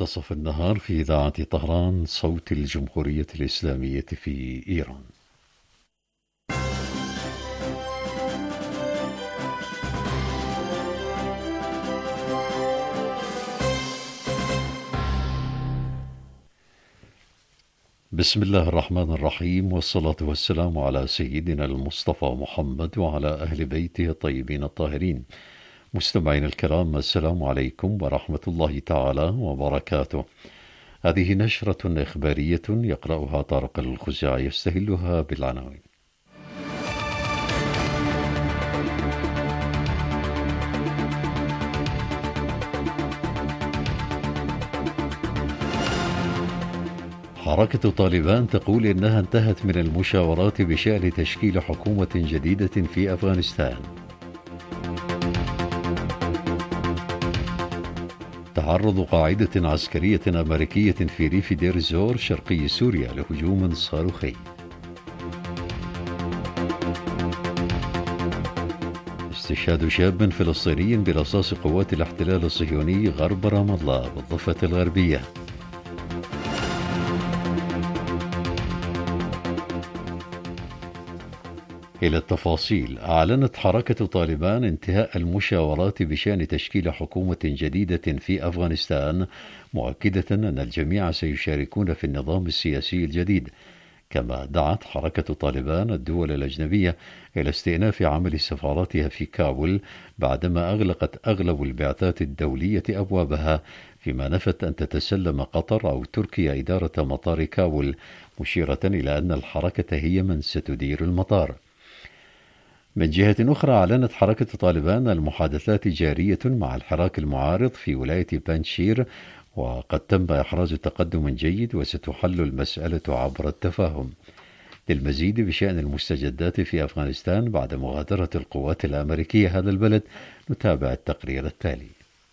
منتصف النهار في إذاعة طهران صوت الجمهورية الإسلامية في إيران. بسم الله الرحمن الرحيم، والصلاة والسلام على سيدنا المصطفى محمد وعلى أهل بيته الطيبين الطاهرين. مستمعين الكرام، السلام عليكم ورحمة الله تعالى وبركاته. هذه نشرة إخبارية يقرأها طارق الخزاعي، يستهلها بالعناوين. حركة طالبان تقول إنها انتهت من المشاورات بشأن تشكيل حكومة جديدة في أفغانستان. تعرض قاعدة عسكرية أمريكية في ريف دير الزور شرقي سوريا لهجوم صاروخي. استشهاد شاب فلسطيني برصاص قوات الاحتلال الصهيوني غرب رام الله بالضفة الغربية. إلى التفاصيل. أعلنت حركة طالبان انتهاء المشاورات بشأن تشكيل حكومة جديدة في أفغانستان، مؤكدة أن الجميع سيشاركون في النظام السياسي الجديد. كما دعت حركة طالبان الدول الأجنبية إلى استئناف عمل سفاراتها في كابول بعدما أغلقت أغلب البعثات الدولية أبوابها، فيما نفت أن تتسلم قطر أو تركيا إدارة مطار كابول، مشيرة إلى أن الحركة هي من ستدير المطار. من جهة أخرى، أعلنت حركة طالبان المحادثات جارية مع الحراك المعارض في ولاية بانشير، وقد تم إحراز تقدم جيد وستحل المسألة عبر التفاهم. للمزيد بشأن المستجدات في أفغانستان بعد مغادرة القوات الأمريكية هذا البلد، نتابع التقرير التالي.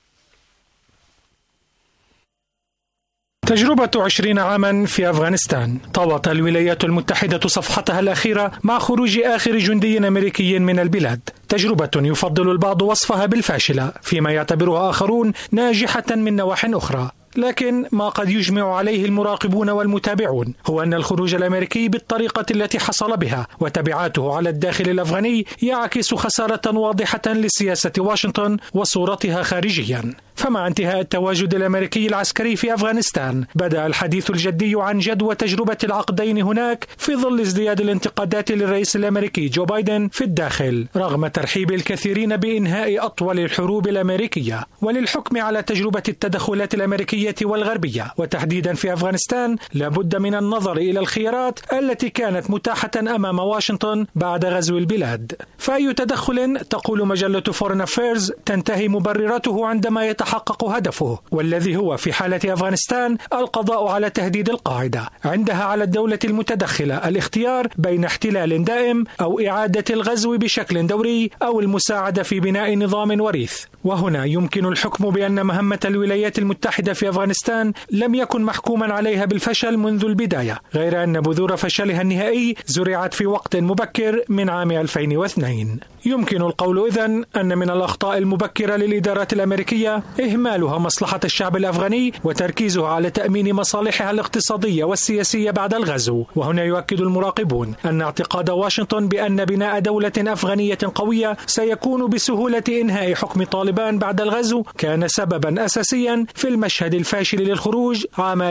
تجربة 20 عاما في أفغانستان. طوت الولايات المتحدة صفحتها الأخيرة مع خروج آخر جندي أمريكي من البلاد، تجربة يفضل البعض وصفها بالفاشلة، فيما يعتبرها آخرون ناجحة من نواح أخرى. لكن ما قد يجمع عليه المراقبون والمتابعون هو أن الخروج الأمريكي بالطريقة التي حصل بها وتبعاته على الداخل الأفغاني يعكس خسارة واضحة لسياسة واشنطن وصورتها خارجيا. فمع انتهاء التواجد الأمريكي العسكري في أفغانستان، بدأ الحديث الجدي عن جدوى تجربة العقدين هناك في ظل ازدياد الانتقادات للرئيس الأمريكي جو بايدن في الداخل، رغم ترحيب الكثيرين بإنهاء أطول الحروب الأمريكية. وللحكم على تجربة التدخلات الأمريكية والغربية وتحديدا في أفغانستان، لابد من النظر إلى الخيارات التي كانت متاحة أمام واشنطن بعد غزو البلاد. فأي تدخل، تقول مجلة فورن أفيرز، تنتهي مبرراته عندما يتحقق هدفه، والذي هو في حالة أفغانستان القضاء على تهديد القاعدة. عندها على الدولة المتدخلة الاختيار بين احتلال دائم أو إعادة الغزو بشكل دوري أو المساعدة في بناء نظام وريث. وهنا يمكن الحكم بأن مهمة الولايات المتحدة في أفغانستان لم يكن محكوما عليها بالفشل منذ البداية، غير أن بذور فشلها النهائي زرعت في وقت مبكر من عام 2002. يمكن القول إذن أن من الأخطاء المبكرة للإدارات الأمريكية إهمالها مصلحة الشعب الأفغاني وتركيزها على تأمين مصالحها الاقتصادية والسياسية بعد الغزو. وهنا يؤكد المراقبون أن اعتقاد واشنطن بأن بناء دولة أفغانية قوية سيكون بسهولة إنهاء حكم طالبان بعد الغزو كان سببا أساسيا في المشهد الفاشل للخروج عام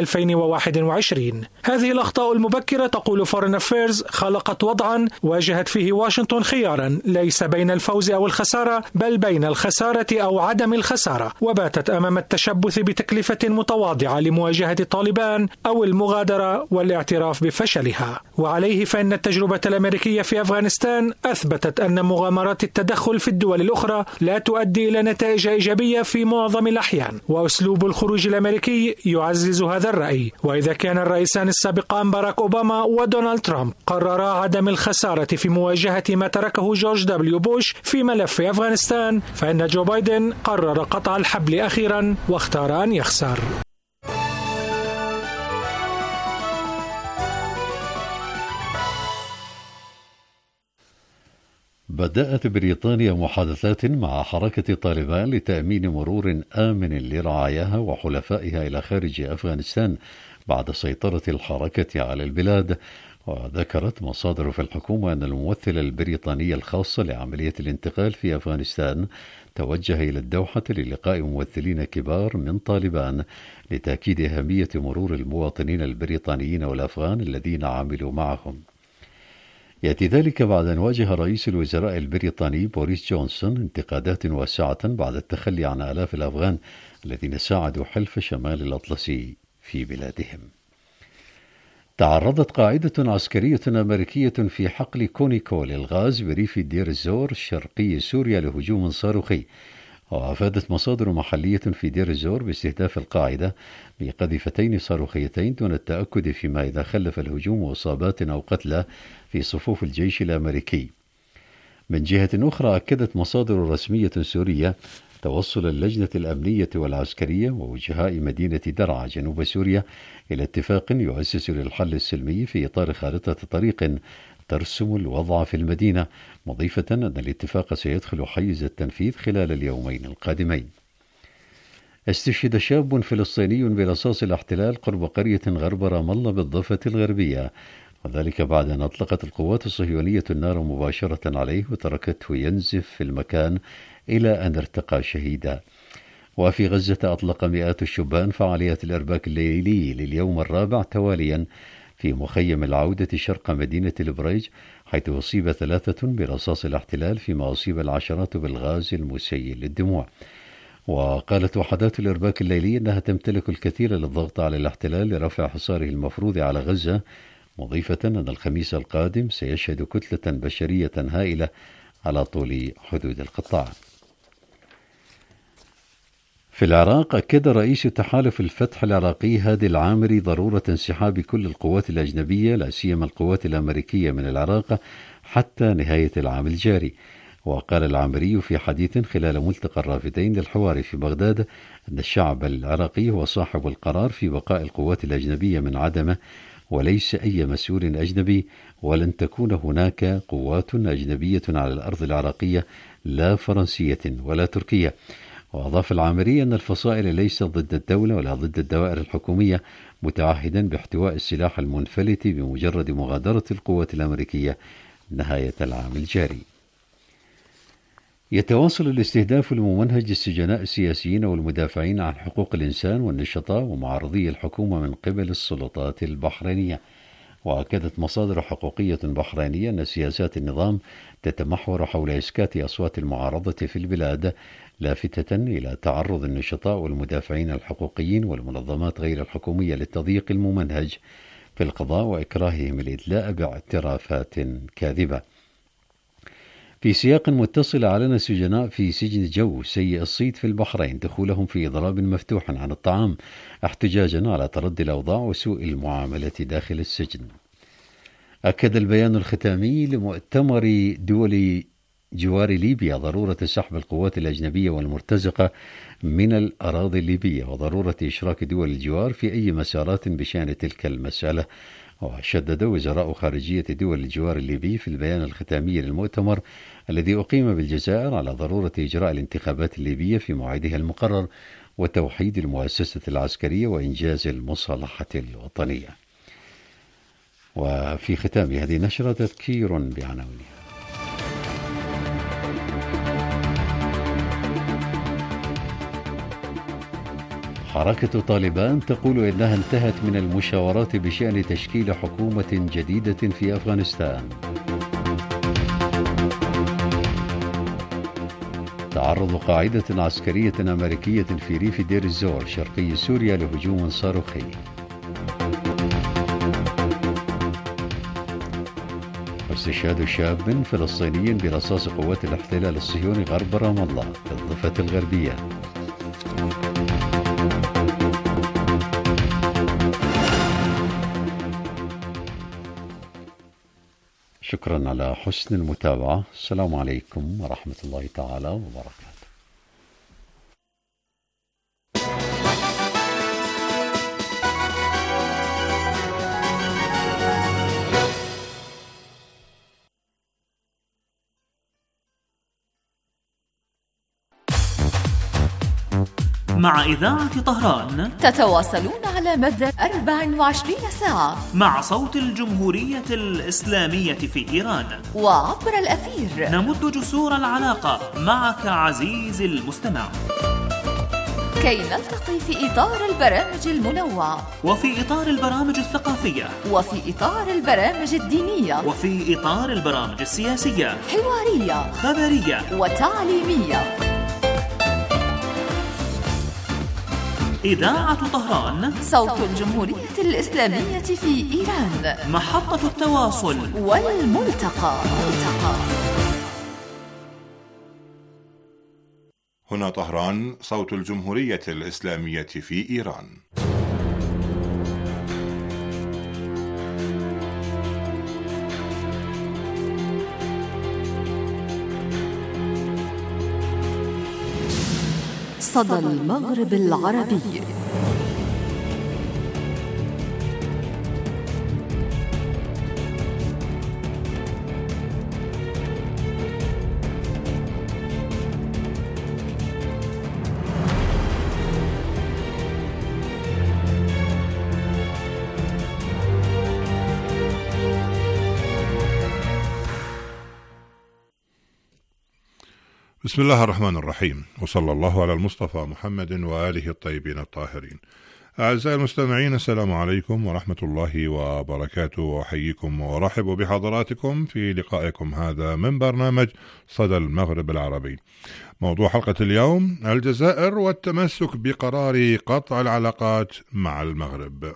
2021. هذه الأخطاء المبكرة، تقول فورن أفيرز، خلقت وضعا واجهت فيه واشنطن خيارا ليس بين الفوز أو الخسارة، بل بين الخسارة أو عدم الخسارة، وباتت أمام التشبث بتكلفة متواضعة لمواجهة طالبان أو المغادرة والاعتراف بفشلها. وعليه فإن التجربة الأمريكية في أفغانستان أثبتت أن مغامرات التدخل في الدول الأخرى لا تؤدي إلى نتائج إيجابية في معظم الأحيان، وأسلوب الخروج الأمريكي يعزز هذا الرأي. وإذا كان الرئيسان السابقان باراك أوباما ودونالد ترامب قررا عدم الخسارة في مواجهة ما تركه جورج دبليو بوش في ملف أفغانستان، فإن جو بايدن قرر قطع الحبل أخيرا واختار أن يخسر. بدأت بريطانيا محادثات مع حركة طالبان لتأمين مرور آمن لرعاياها وحلفائها إلى خارج أفغانستان بعد سيطرة الحركة على البلاد. وذكرت مصادر في الحكومة أن الممثل البريطاني الخاص لعملية الانتقال في أفغانستان توجه إلى الدوحة للقاء ممثلين كبار من طالبان لتأكيد أهمية مرور المواطنين البريطانيين والأفغان الذين عملوا معهم. يأتي ذلك بعد أن واجه رئيس الوزراء البريطاني بوريس جونسون انتقادات واسعة بعد التخلي عن آلاف الأفغان الذين ساعدوا حلف شمال الأطلسي في بلادهم. تعرضت قاعدة عسكرية أمريكية في حقل كونيكو للغاز بريف دير الزور شرقي سوريا لهجوم صاروخي. وأفادت مصادر محلية في دير الزور باستهداف القاعدة بقذيفتين صاروخيتين دون التأكد فيما إذا خلف الهجوم إصابات أو قتلى في صفوف الجيش الأمريكي. من جهة أخرى أكدت مصادر رسمية سورية توصل اللجنة الأمنية والعسكرية ووجهاء مدينة درعا جنوب سوريا إلى اتفاق يؤسس للحل السلمي في إطار خارطة طريق ترسم الوضع في المدينة، مضيفة أن الاتفاق سيدخل حيز التنفيذ خلال اليومين القادمين. استشهد شاب فلسطيني برصاص الاحتلال قرب قرية غرب رام الله بالضفة الغربية، وذلك بعد أن أطلقت القوات الصهيونية النار مباشرة عليه وتركته ينزف في المكان إلى أن ارتقى شهيدا. وفي غزة أطلق مئات الشبان فعاليات الإرباك الليلي لليوم الرابع تواليا في مخيم العودة شرق مدينة البريج، حيث أصيب 3 برصاص الاحتلال فيما أصيب العشرات بالغاز المسيل للدموع. وقالت وحدات الإرباك الليلي أنها تمتلك الكثير للضغط على الاحتلال لرفع حصاره المفروض على غزة، مضيفة أن الخميس القادم سيشهد كتلة بشرية هائلة على طول حدود القطاع. في العراق أكد رئيس تحالف الفتح العراقي هادي العامري ضرورة انسحاب كل القوات الأجنبية لا سيما القوات الأمريكية من العراق حتى نهاية العام الجاري. وقال العامري في حديث خلال ملتقى الرافدين للحوار في بغداد أن الشعب العراقي هو صاحب القرار في بقاء القوات الأجنبية من عدمه وليس أي مسؤول أجنبي، ولن تكون هناك قوات أجنبية على الأرض العراقية لا فرنسية ولا تركية. وأضاف العامري أن الفصائل ليست ضد الدولة ولا ضد الدوائر الحكومية، متعهدا باحتواء السلاح المنفلت بمجرد مغادرة القوات الأمريكية نهاية العام الجاري. يتواصل الاستهداف الممنهج للسجناء السياسيين والمدافعين عن حقوق الإنسان والنشطاء ومعارضي الحكومة من قبل السلطات البحرينية. وأكدت مصادر حقوقية بحرينية أن سياسات النظام تتمحور حول إسكات أصوات المعارضة في البلاد، لافتة إلى تعرض النشطاء والمدافعين الحقوقيين والمنظمات غير الحكومية للتضييق الممنهج في القضاء وإكراههم الإدلاء باعترافات كاذبة. في سياق متصل، أعلن السجناء في سجن جو سيء الصيت في البحرين دخولهم في إضراب مفتوح عن الطعام احتجاجا على تردي الأوضاع وسوء المعاملة داخل السجن. أكد البيان الختامي لمؤتمر دول جوار ليبيا ضرورة سحب القوات الأجنبية والمرتزقة من الأراضي الليبية وضرورة إشراك دول الجوار في أي مسارات بشأن تلك المسألة. وشدد وزراء خارجية دول الجوار الليبي في البيان الختامي للمؤتمر الذي أقيم بالجزائر على ضرورة إجراء الانتخابات الليبية في موعدها المقرر وتوحيد المؤسسة العسكرية وإنجاز المصالحة الوطنية. وفي ختام هذه النشرة تذكير بعناوينها. حركة طالبان تقول إنها انتهت من المشاورات بشأن تشكيل حكومة جديدة في أفغانستان. تعرض قاعدة عسكرية أمريكية في ريف دير الزور شرقي سوريا لهجوم صاروخي. واستشهاد شاب فلسطيني برصاص قوات الاحتلال الصهيوني غرب رام الله في الضفة الغربية. شكرا على حسن المتابعة. السلام عليكم ورحمة الله تعالى وبركاته. مع إذاعة طهران تتواصلون على مدى 24 ساعة مع صوت الجمهورية الإسلامية في إيران وعبر الأثير. نمد جسور العلاقة معك عزيزي المستمع كي نلتقي في إطار البرامج المنوعة وفي إطار البرامج الثقافية وفي إطار البرامج الدينية وفي إطار البرامج السياسية حوارية خبرية وتعليمية. إذاعة طهران صوت الجمهورية الإسلامية في إيران، محطة التواصل والملتقى. هنا طهران، صوت الجمهورية الإسلامية في إيران. صدى المغرب العربي. بسم الله الرحمن الرحيم، وصلى الله على المصطفى محمد وآله الطيبين الطاهرين. أعزائي المستمعين، السلام عليكم ورحمة الله وبركاته، وأحييكم وأرحب بحضراتكم في لقائكم هذا من برنامج صدى المغرب العربي. موضوع حلقة اليوم: الجزائر والتمسك بقرار قطع العلاقات مع المغرب.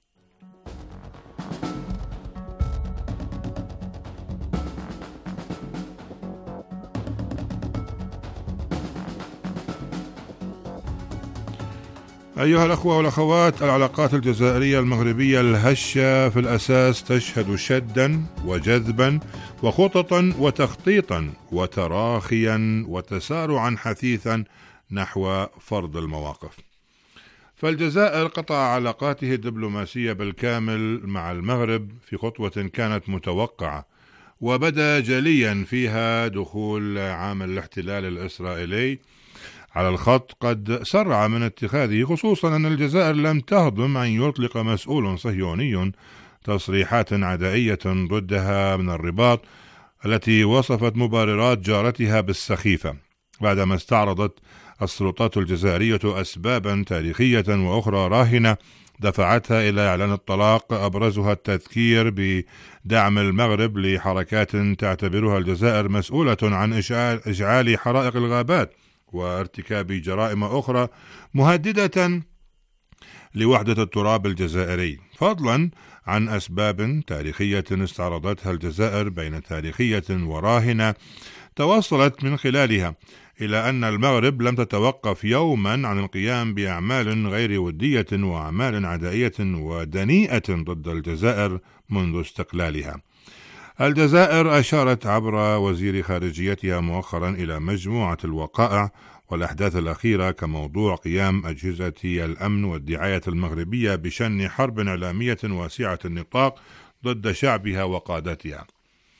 أيها الأخوة والأخوات، العلاقات الجزائرية المغربية الهشة في الأساس تشهد شدا وجذبا وخططا وتخطيطا وتراخيا وتسارعا حثيثا نحو فرض المواقف. فالجزائر قطع علاقاته الدبلوماسية بالكامل مع المغرب في خطوة كانت متوقعة، وبدا جليا فيها دخول عامل الاحتلال الإسرائيلي على الخط قد سرع من اتخاذه، خصوصا أن الجزائر لم تهضم أن يطلق مسؤول صهيوني تصريحات عدائية ضدها من الرباط التي وصفت مبررات جارتها بالسخيفة، بعدما استعرضت السلطات الجزائرية أسبابا تاريخية وأخرى راهنة دفعتها إلى إعلان الطلاق، أبرزها التذكير بدعم المغرب لحركات تعتبرها الجزائر مسؤولة عن إشعال حرائق الغابات وارتكاب جرائم أخرى مهددة لوحدة التراب الجزائري، فضلا عن أسباب تاريخية استعرضتها الجزائر بين تاريخية وراهنة توصلت من خلالها إلى أن المغرب لم تتوقف يوما عن القيام بأعمال غير ودية وأعمال عدائية ودنيئة ضد الجزائر منذ استقلالها. الجزائر أشارت عبر وزير خارجيتها مؤخرا إلى مجموعة الوقائع والأحداث الأخيرة كموضوع قيام أجهزة الأمن والدعاية المغربية بشن حرب إعلامية واسعة النطاق ضد شعبها وقادتها.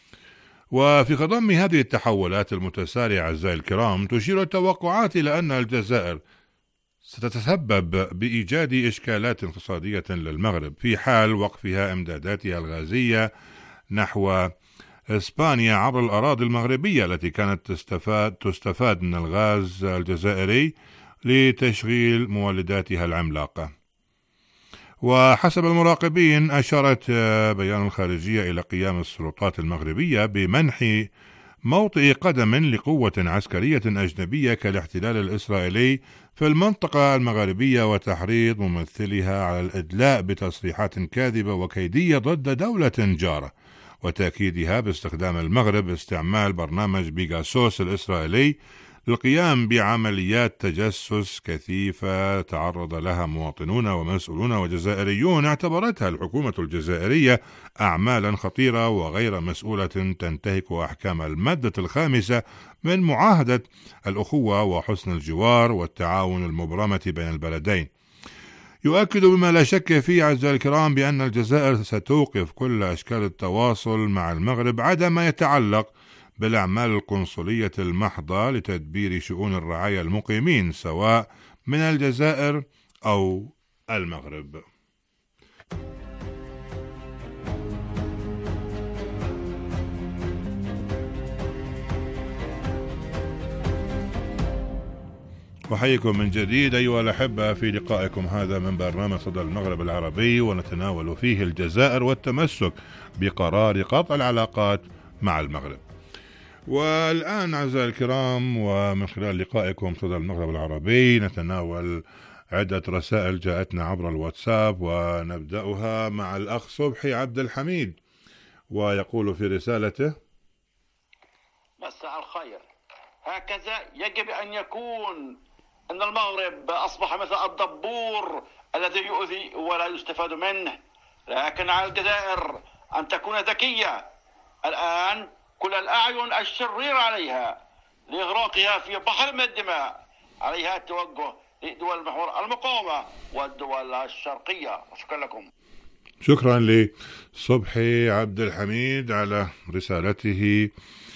وفي خضم هذه التحولات المتسارعة أعزائي الكرام، تشير التوقعات إلى أن الجزائر ستتسبب بإيجاد إشكالات اقتصادية للمغرب في حال وقفها إمداداتها الغازية نحو إسبانيا عبر الأراضي المغربية التي كانت تستفاد من الغاز الجزائري لتشغيل مولداتها العملاقة. وحسب المراقبين، أشارت بيان الخارجية إلى قيام السلطات المغربية بمنح موطئ قدم لقوة عسكرية أجنبية كالاحتلال الإسرائيلي في المنطقة المغربية، وتحريض ممثلها على الإدلاء بتصريحات كاذبة وكيدية ضد دولة جارة، وتأكيدها باستخدام المغرب استعمال برنامج بيغاسوس الإسرائيلي للقيام بعمليات تجسس كثيفة تعرض لها مواطنون ومسؤولون وجزائريون اعتبرتها الحكومة الجزائرية أعمالا خطيرة وغير مسؤولة تنتهك أحكام المادة 5 من معاهدة الأخوة وحسن الجوار والتعاون المبرمة بين البلدين. يؤكد بما لا شك فيه أعزائي الكرام بأن الجزائر ستوقف كل أشكال التواصل مع المغرب عدا ما يتعلق بالأعمال القنصلية المحضة لتدبير شؤون الرعايا المقيمين، سواء من الجزائر أو المغرب. أحييكم من جديد أيها الأحبة في لقائكم هذا من برنامج صدى المغرب العربي، ونتناول فيه الجزائر والتمسك بقرار قطع العلاقات مع المغرب. والآن أعزائي الكرام، ومن خلال لقائكم صدى المغرب العربي نتناول عدة رسائل جاءتنا عبر الواتساب، ونبدأها مع الأخ صبحي عبد الحميد، ويقول في رسالته: مساء الخير. هكذا يجب أن يكون، أن المغرب أصبح مثل الدبور الذي يؤذي ولا يستفاد منه، لكن على الجزائر أن تكون ذكية. الآن كل الأعين الشريرة عليها لإغراقها في بحر من الدماء، عليها التوجه لدول المحور المقاومة والدول الشرقية. شكرا لكم. شكرا لصبحي عبد الحميد على رسالته.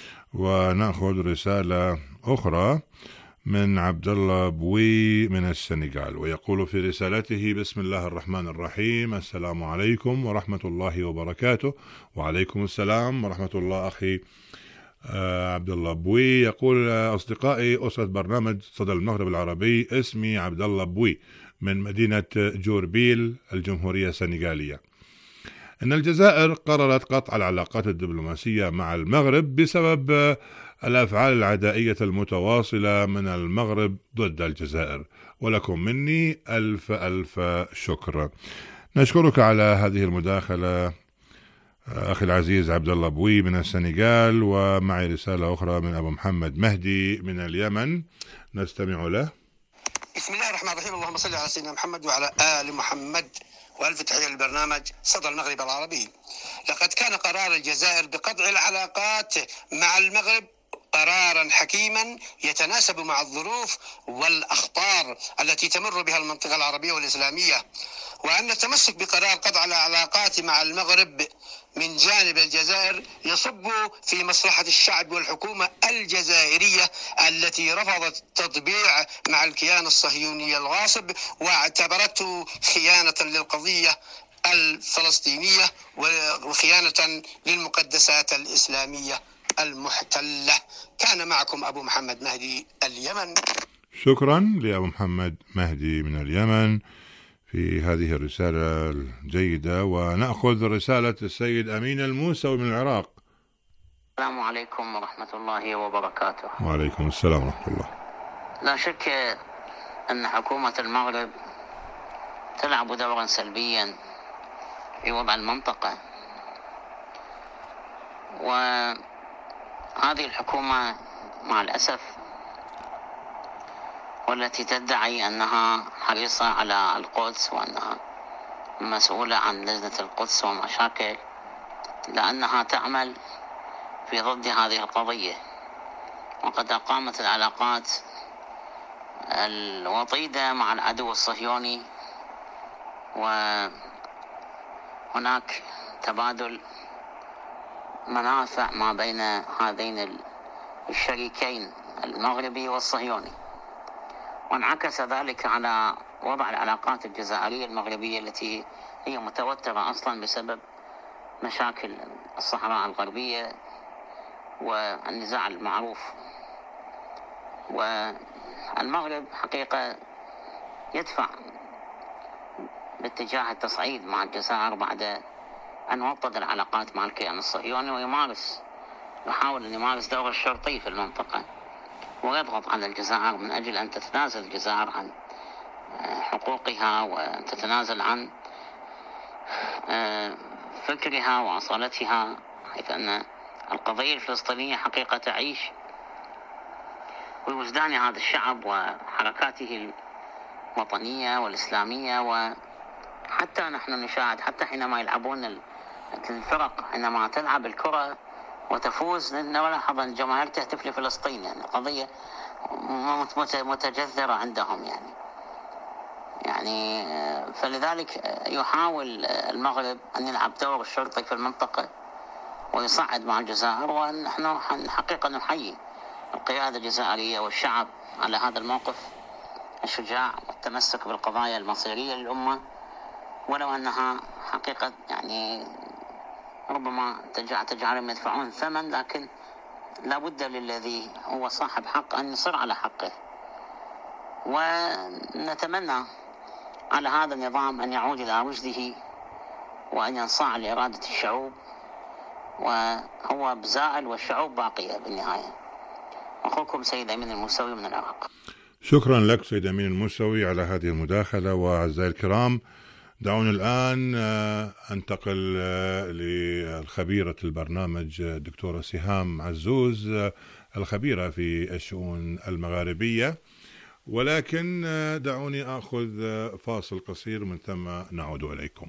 ونأخذ رسالة أخرى من عبد الله بوي من السنغال، ويقول في رسالته: بسم الله الرحمن الرحيم، السلام عليكم ورحمة الله وبركاته. وعليكم السلام ورحمة الله أخي عبد الله بوي. يقول: أصدقائي أسرة برنامج صدى المغرب العربي، اسمي عبد الله بوي من مدينة جوربيل الجمهورية السنغالية. إن الجزائر قررت قطع العلاقات الدبلوماسية مع المغرب بسبب الأفعال العدائية المتواصلة من المغرب ضد الجزائر، ولكم مني ألف ألف شكر. نشكرك على هذه المداخلة أخي العزيز عبد الله بوي من السنغال. ومعي رسالة أخرى من أبو محمد مهدي من اليمن، نستمع له. بسم الله الرحمن الرحيم، اللهم صل على سيدنا محمد وعلى آل محمد، وألف تحية للبرنامج صدى المغرب العربي. لقد كان قرار الجزائر بقطع العلاقات مع المغرب قرارا حكيما يتناسب مع الظروف والأخطار التي تمر بها المنطقة العربية والإسلامية، وأن التمسك بقرار قطع العلاقات مع المغرب من جانب الجزائر يصب في مصلحة الشعب والحكومة الجزائرية التي رفضت التطبيع مع الكيان الصهيوني الغاصب، واعتبرته خيانة للقضية الفلسطينية وخيانة للمقدسات الإسلامية المحتلة. كان معكم أبو محمد مهدي اليمن. شكرا لأبو محمد مهدي من اليمن في هذه الرسالة الجيدة. ونأخذ رسالة السيد أمين الموسوي من العراق. السلام عليكم ورحمة الله وبركاته. وعليكم السلام ورحمة الله. لا شك أن حكومة المغرب تلعب دورا سلبيا في وضع المنطقة، وهذه الحكومة مع الأسف والتي تدعي أنها حريصة على القدس وأنها مسؤولة عن لجنة القدس ومشاكل، لأنها تعمل في ضد هذه القضية، وقد أقامت العلاقات الوطيدة مع العدو الصهيوني، وهناك تبادل منافع ما بين هذين الشريكين المغربي والصهيوني، وانعكس ذلك على وضع العلاقات الجزائرية المغربية التي هي متوترة أصلا بسبب مشاكل الصحراء الغربية والنزاع المعروف. والمغرب حقيقة يدفع باتجاه التصعيد مع الجزائر بعد أن وطد العلاقات مع الكيان الصهيوني، ويحاول أن يمارس دور الشرطي في المنطقة، ويضغط على الجزائر من أجل أن تتنازل الجزائر عن حقوقها، وأن تتنازل عن فكرها وأصالتها، حيث أن القضية الفلسطينية حقيقة تعيش بوجدان هذا الشعب وحركاته الوطنية والإسلامية. وحتى نحن نشاهد حتى حينما يلعبون الفرق، حينما تلعب الكرة وتفوز، نلاحظ أن الجماهير تهتف لفلسطين، يعني قضية متجذرة عندهم يعني فلذلك يحاول المغرب أن يلعب دور الشرطي في المنطقة ويصعد مع الجزائر. ونحن حقيقة نحيي القيادة الجزائرية والشعب على هذا الموقف الشجاع والتمسك بالقضايا المصيرية للأمة، ولو أنها حقيقة يعني ربما تجعلهم يدفعون ثمن، لكن لا بد للذي هو صاحب حق أن يصر على حقه. ونتمنى على هذا النظام أن يعود إلى رشده وأن ينصاع لإرادة الشعوب، وهو بزائل والشعوب باقية بالنهاية. أخوكم سيد أمين الموسوي من العراق. شكرا لك سيد أمين الموسوي على هذه المداخلة. وأعزائي الكرام، دعوني الآن أنتقل للخبيرة البرنامج دكتورة سهام عزوز، الخبيرة في الشؤون المغاربية، ولكن دعوني أخذ فاصل قصير من ثم نعود إليكم.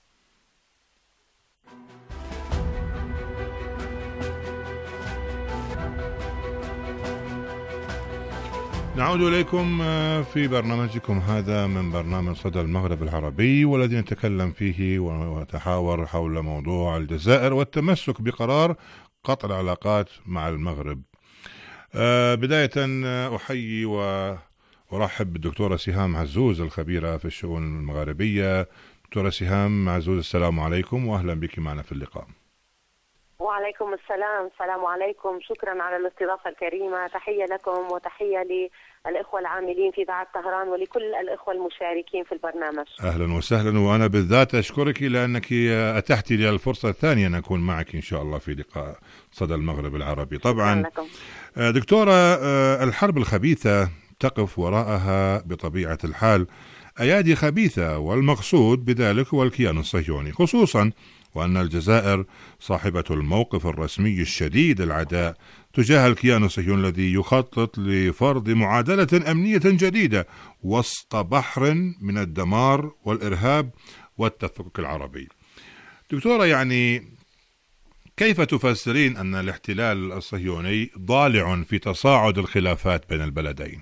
نعود إليكم في برنامجكم هذا من برنامج صدى المغرب العربي، والذي نتكلم فيه ونتحاور حول موضوع الجزائر والتمسك بقرار قطع العلاقات مع المغرب. بداية أحيي وأرحب بالدكتورة سهام عزوز الخبيرة في الشؤون المغاربية. دكتورة سهام عزوز، السلام عليكم وأهلا بك معنا في اللقاء. وعليكم السلام. السلام عليكم، شكرا على الاستضافة الكريمة. تحية لكم وتحية للإخوة العاملين في إذاعة طهران ولكل الإخوة المشاركين في البرنامج. أهلا وسهلا، وأنا بالذات أشكرك لأنك أتحتي لي الفرصة الثانية أن أكون معك إن شاء الله في لقاء صدى المغرب العربي. طبعا دكتورة، الحرب الخبيثة تقف وراءها بطبيعة الحال أيادي خبيثة، والمقصود بذلك هو الكيان الصهيوني، خصوصا وأن الجزائر صاحبة الموقف الرسمي الشديد العداء تجاه الكيان الصهيوني الذي يخطط لفرض معادلة أمنية جديدة وسط بحر من الدمار والإرهاب والتفكك العربي. دكتورة، يعني كيف تفسرين أن الاحتلال الصهيوني ضالع في تصاعد الخلافات بين البلدين؟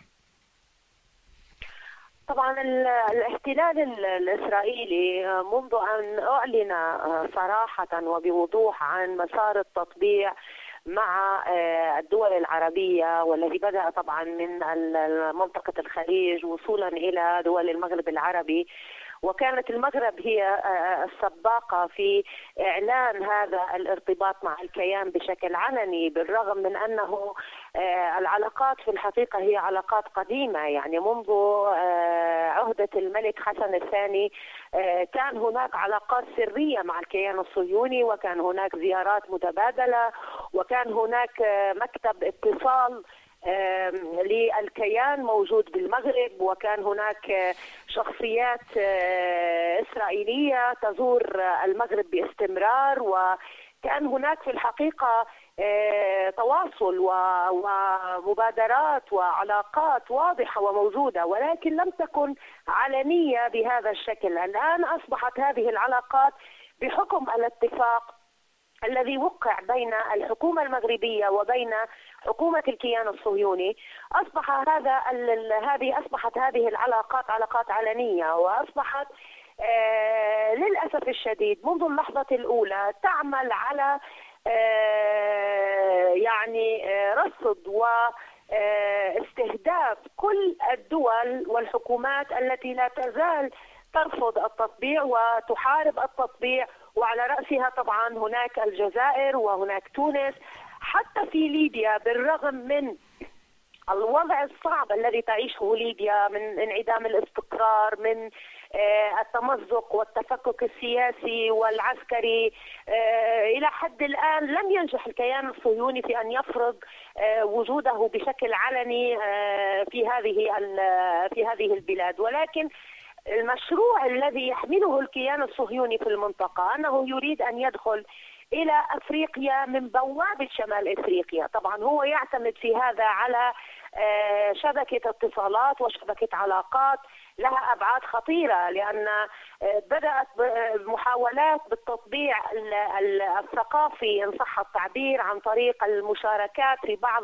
طبعا الاحتلال الإسرائيلي منذ أن أعلن صراحة وبوضوح عن مسار التطبيع مع الدول العربية، والذي بدأ طبعا من منطقة الخليج وصولا إلى دول المغرب العربي، وكانت المغرب هي السباقة في إعلان هذا الارتباط مع الكيان بشكل علني، بالرغم من أنه العلاقات في الحقيقة هي علاقات قديمة. يعني منذ عهدة الملك حسن الثاني كان هناك علاقات سرية مع الكيان الصهيوني، وكان هناك زيارات متبادلة، وكان هناك مكتب اتصال للكيان موجود بالمغرب، وكان هناك شخصيات إسرائيلية تزور المغرب باستمرار، وكان هناك في الحقيقة تواصل ومبادرات وعلاقات واضحة وموجودة، ولكن لم تكن علنية بهذا الشكل. الآن أصبحت هذه العلاقات بحكم الاتفاق الذي وقع بين الحكومة المغربية وبين حكومة الكيان الصهيوني، أصبحت هذه العلاقات علاقات علنية، وأصبحت للأسف الشديد منذ اللحظة الأولى تعمل على رصد واستهداف كل الدول والحكومات التي لا تزال ترفض التطبيع وتحارب التطبيع، وعلى رأسها طبعا هناك الجزائر وهناك تونس. حتى في ليبيا بالرغم من الوضع الصعب الذي تعيشه ليبيا من انعدام الاستقرار، من التمزق والتفكك السياسي والعسكري، إلى حد الآن لم ينجح الكيان الصهيوني في أن يفرض وجوده بشكل علني في هذه البلاد. ولكن المشروع الذي يحمله الكيان الصهيوني في المنطقة أنه يريد أن يدخل إلى أفريقيا من بوابة شمال أفريقيا. طبعا هو يعتمد في هذا على شبكة اتصالات وشبكة علاقات لها أبعاد خطيرة، لأن بدأت محاولات بالتطبيع الثقافي إن صح التعبير عن طريق المشاركات في بعض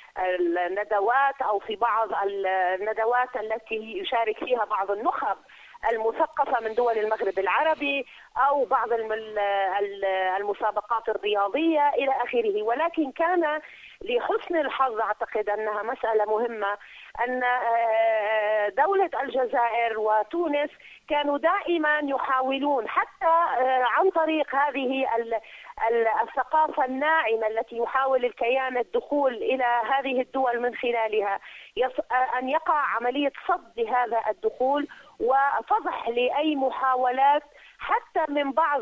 الندوات أو في بعض الندوات التي يشارك فيها بعض النخب المثقفة من دول المغرب العربي أو بعض المسابقات الرياضية إلى آخره. ولكن كان لحسن الحظ، أعتقد أنها مسألة مهمة، أن دولة الجزائر وتونس كانوا دائما يحاولون حتى عن طريق هذه الثقافة الناعمة التي يحاول الكيان الدخول إلى هذه الدول من خلالها، أن يقع عملية صد هذا الدخول وفضح لأي محاولات حتى من بعض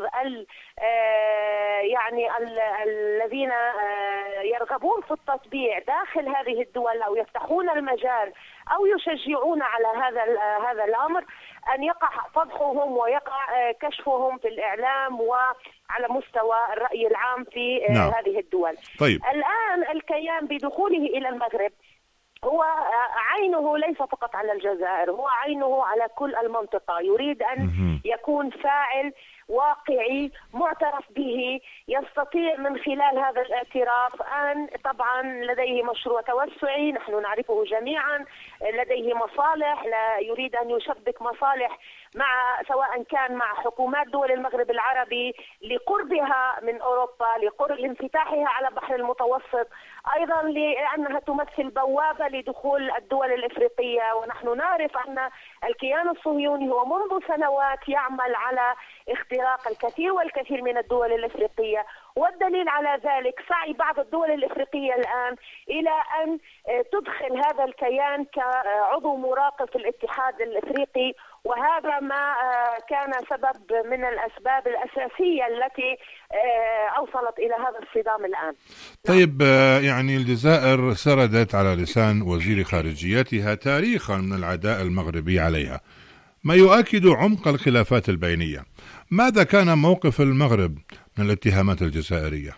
الذين يرغبون في التطبيع داخل هذه الدول أو يفتحون المجال أو يشجعون على هذا الأمر، أن يقع فضحهم ويقع كشفهم في الإعلام وعلى مستوى الرأي العام في هذه الدول. طيب. الآن الكيان بدخوله إلى المغرب هو عينه ليس فقط على الجزائر، هو عينه على كل المنطقة، يريد أن يكون فاعل واقعي معترف به، يستطيع من خلال هذا الاعتراف أن طبعا لديه مشروع توسعي نحن نعرفه جميعا، لديه مصالح، لا يريد أن يشبك مصالح مع سواء كان مع حكومات دول المغرب العربي لقربها من أوروبا، لقرب انفتاحها على البحر المتوسط، أيضا لأنها تمثل بوابة لدخول الدول الإفريقية. ونحن نعرف أن الكيان الصهيوني هو منذ سنوات يعمل على اختراق الكثير والكثير من الدول الإفريقية، والدليل على ذلك سعي بعض الدول الإفريقية الآن إلى أن تدخل هذا الكيان كعضو مراقب في الاتحاد الإفريقي، وهذا ما كان سبب من الأسباب الأساسية التي أوصلت إلى هذا الصدام الآن. طيب، يعني الجزائر سردت على لسان وزير خارجيتها تاريخا من العداء المغربي عليها، ما يؤكد عمق الخلافات البينية. ماذا كان موقف المغرب من الاتهامات الجزائرية؟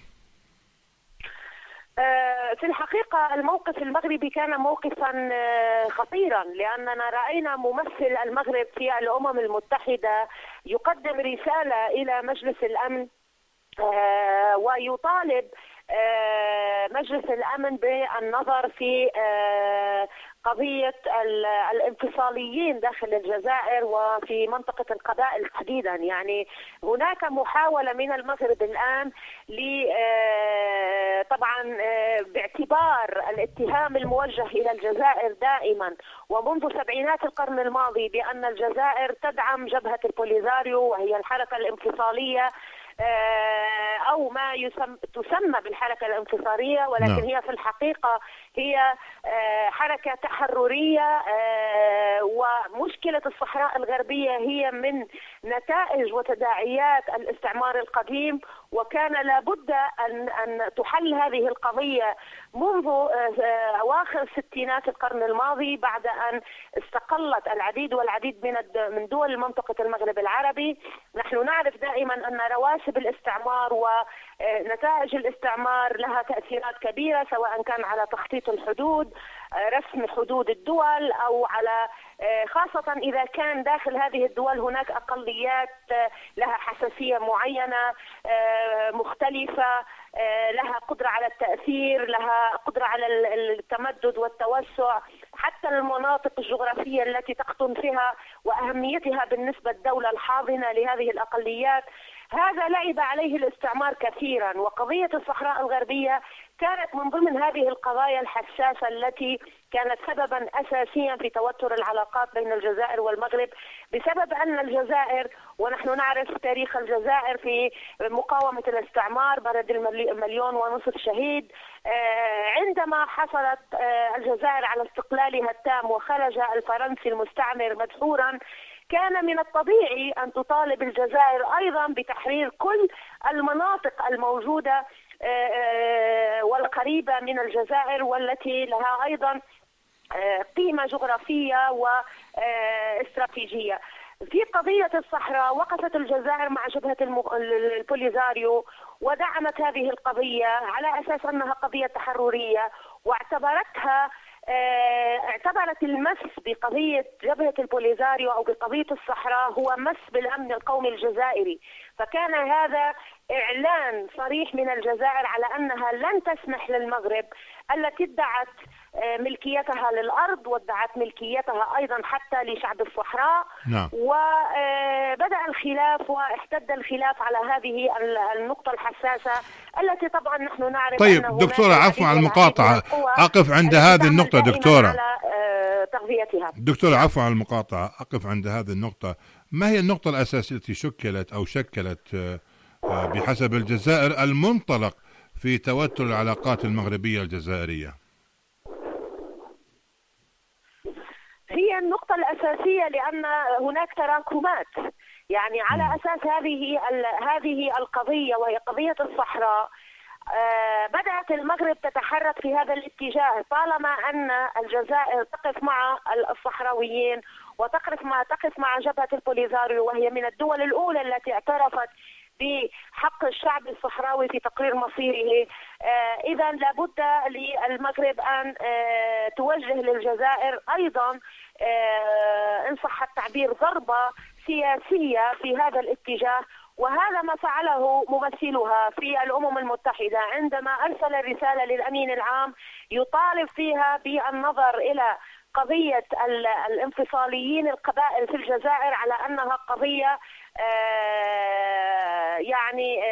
في الحقيقة الموقف المغربي كان موقفا خطيرا، لأننا رأينا ممثل المغرب في الأمم المتحدة يقدم رسالة إلى مجلس الأمن ويطالب مجلس الأمن بالنظر في قضية الانفصاليين داخل الجزائر وفي منطقة القبائل تحديدا. يعني هناك محاولة من المغرب الآن طبعا باعتبار الاتهام الموجه إلى الجزائر دائما ومنذ سبعينات القرن الماضي بأن الجزائر تدعم جبهة البوليزاريو وهي الحركة الانفصالية أو ما تسمى بالحركة الانتصارية، ولكن هي في الحقيقة هي حركة تحررية. ومشكلة الصحراء الغربية هي من نتائج وتداعيات الاستعمار القديم، وكان لابد أن تحل هذه القضية منذ أواخر ستينات القرن الماضي، بعد أن استقلت العديد والعديد من دول منطقة المغرب العربي. نحن نعرف دائما أن رواسب الاستعمار ونتائج الاستعمار لها تأثيرات كبيرة، سواء كان على تخطيط الحدود، رسم حدود الدول، أو على خاصة إذا كان داخل هذه الدول هناك أقليات لها حساسية معينة مختلفة، لها قدرة على التأثير، لها قدرة على التمدد والتوسع، حتى المناطق الجغرافية التي تقطن فيها وأهميتها بالنسبة للدولة الحاضنة لهذه الأقليات. هذا لعب عليه الاستعمار كثيرا، وقضية الصحراء الغربية كانت من ضمن هذه القضايا الحساسة التي كانت سببا أساسيا في توتر العلاقات بين الجزائر والمغرب، بسبب أن الجزائر، ونحن نعرف تاريخ الجزائر في مقاومة الاستعمار، بلد 1.5 مليون شهيد. عندما حصلت الجزائر على استقلالها التام وخرج الفرنسي المستعمر مدحورا، كان من الطبيعي أن تطالب الجزائر أيضا بتحرير كل المناطق الموجودة والقريبة من الجزائر، والتي لها أيضا قيمة جغرافية واستراتيجية. في قضية الصحراء وقفت الجزائر مع جبهة البوليزاريو ودعمت هذه القضية على أساس أنها قضية تحررية، اعتبرت المس بقضية جبهة البوليزاريو أو بقضية الصحراء هو مس بالأمن القومي الجزائري. فكان هذا إعلان صريح من الجزائر على أنها لن تسمح للمغرب التي ادعت ملكيتها للأرض، وادعت ملكيتها أيضا حتى لشعب الصحراء. نعم. وبدأ الخلاف واحتد الخلاف على هذه النقطة الحساسة التي طبعا نحن نعرف. طيب دكتورة، عفوا على المقاطعة، أقف عند هذه النقطة دكتورة. على تغذيتها. دكتورة عفوا على المقاطعة، أقف عند هذه النقطة. ما هي النقطة الأساسية التي شكلت بحسب الجزائر المنطلق في توتر العلاقات المغربية الجزائرية؟ هي النقطة الأساسية لأن هناك تراكمات، يعني على أساس هذه القضية وهي قضية الصحراء. بدأت المغرب تتحرك في هذا الاتجاه طالما أن الجزائر تقف مع الصحراويين وتقف مع جبهة البوليزاريو، وهي من الدول الأولى التي اعترفت بحق الشعب الصحراوي في تقرير مصيره. إذا لابد للمغرب أن توجه للجزائر أيضا إن صح التعبير ضربة سياسية في هذا الاتجاه، وهذا ما فعله ممثلها في الأمم المتحدة عندما أرسل رسالة للأمين العام يطالب فيها بالنظر إلى قضية الانفصاليين القبائل في الجزائر على أنها قضية يعني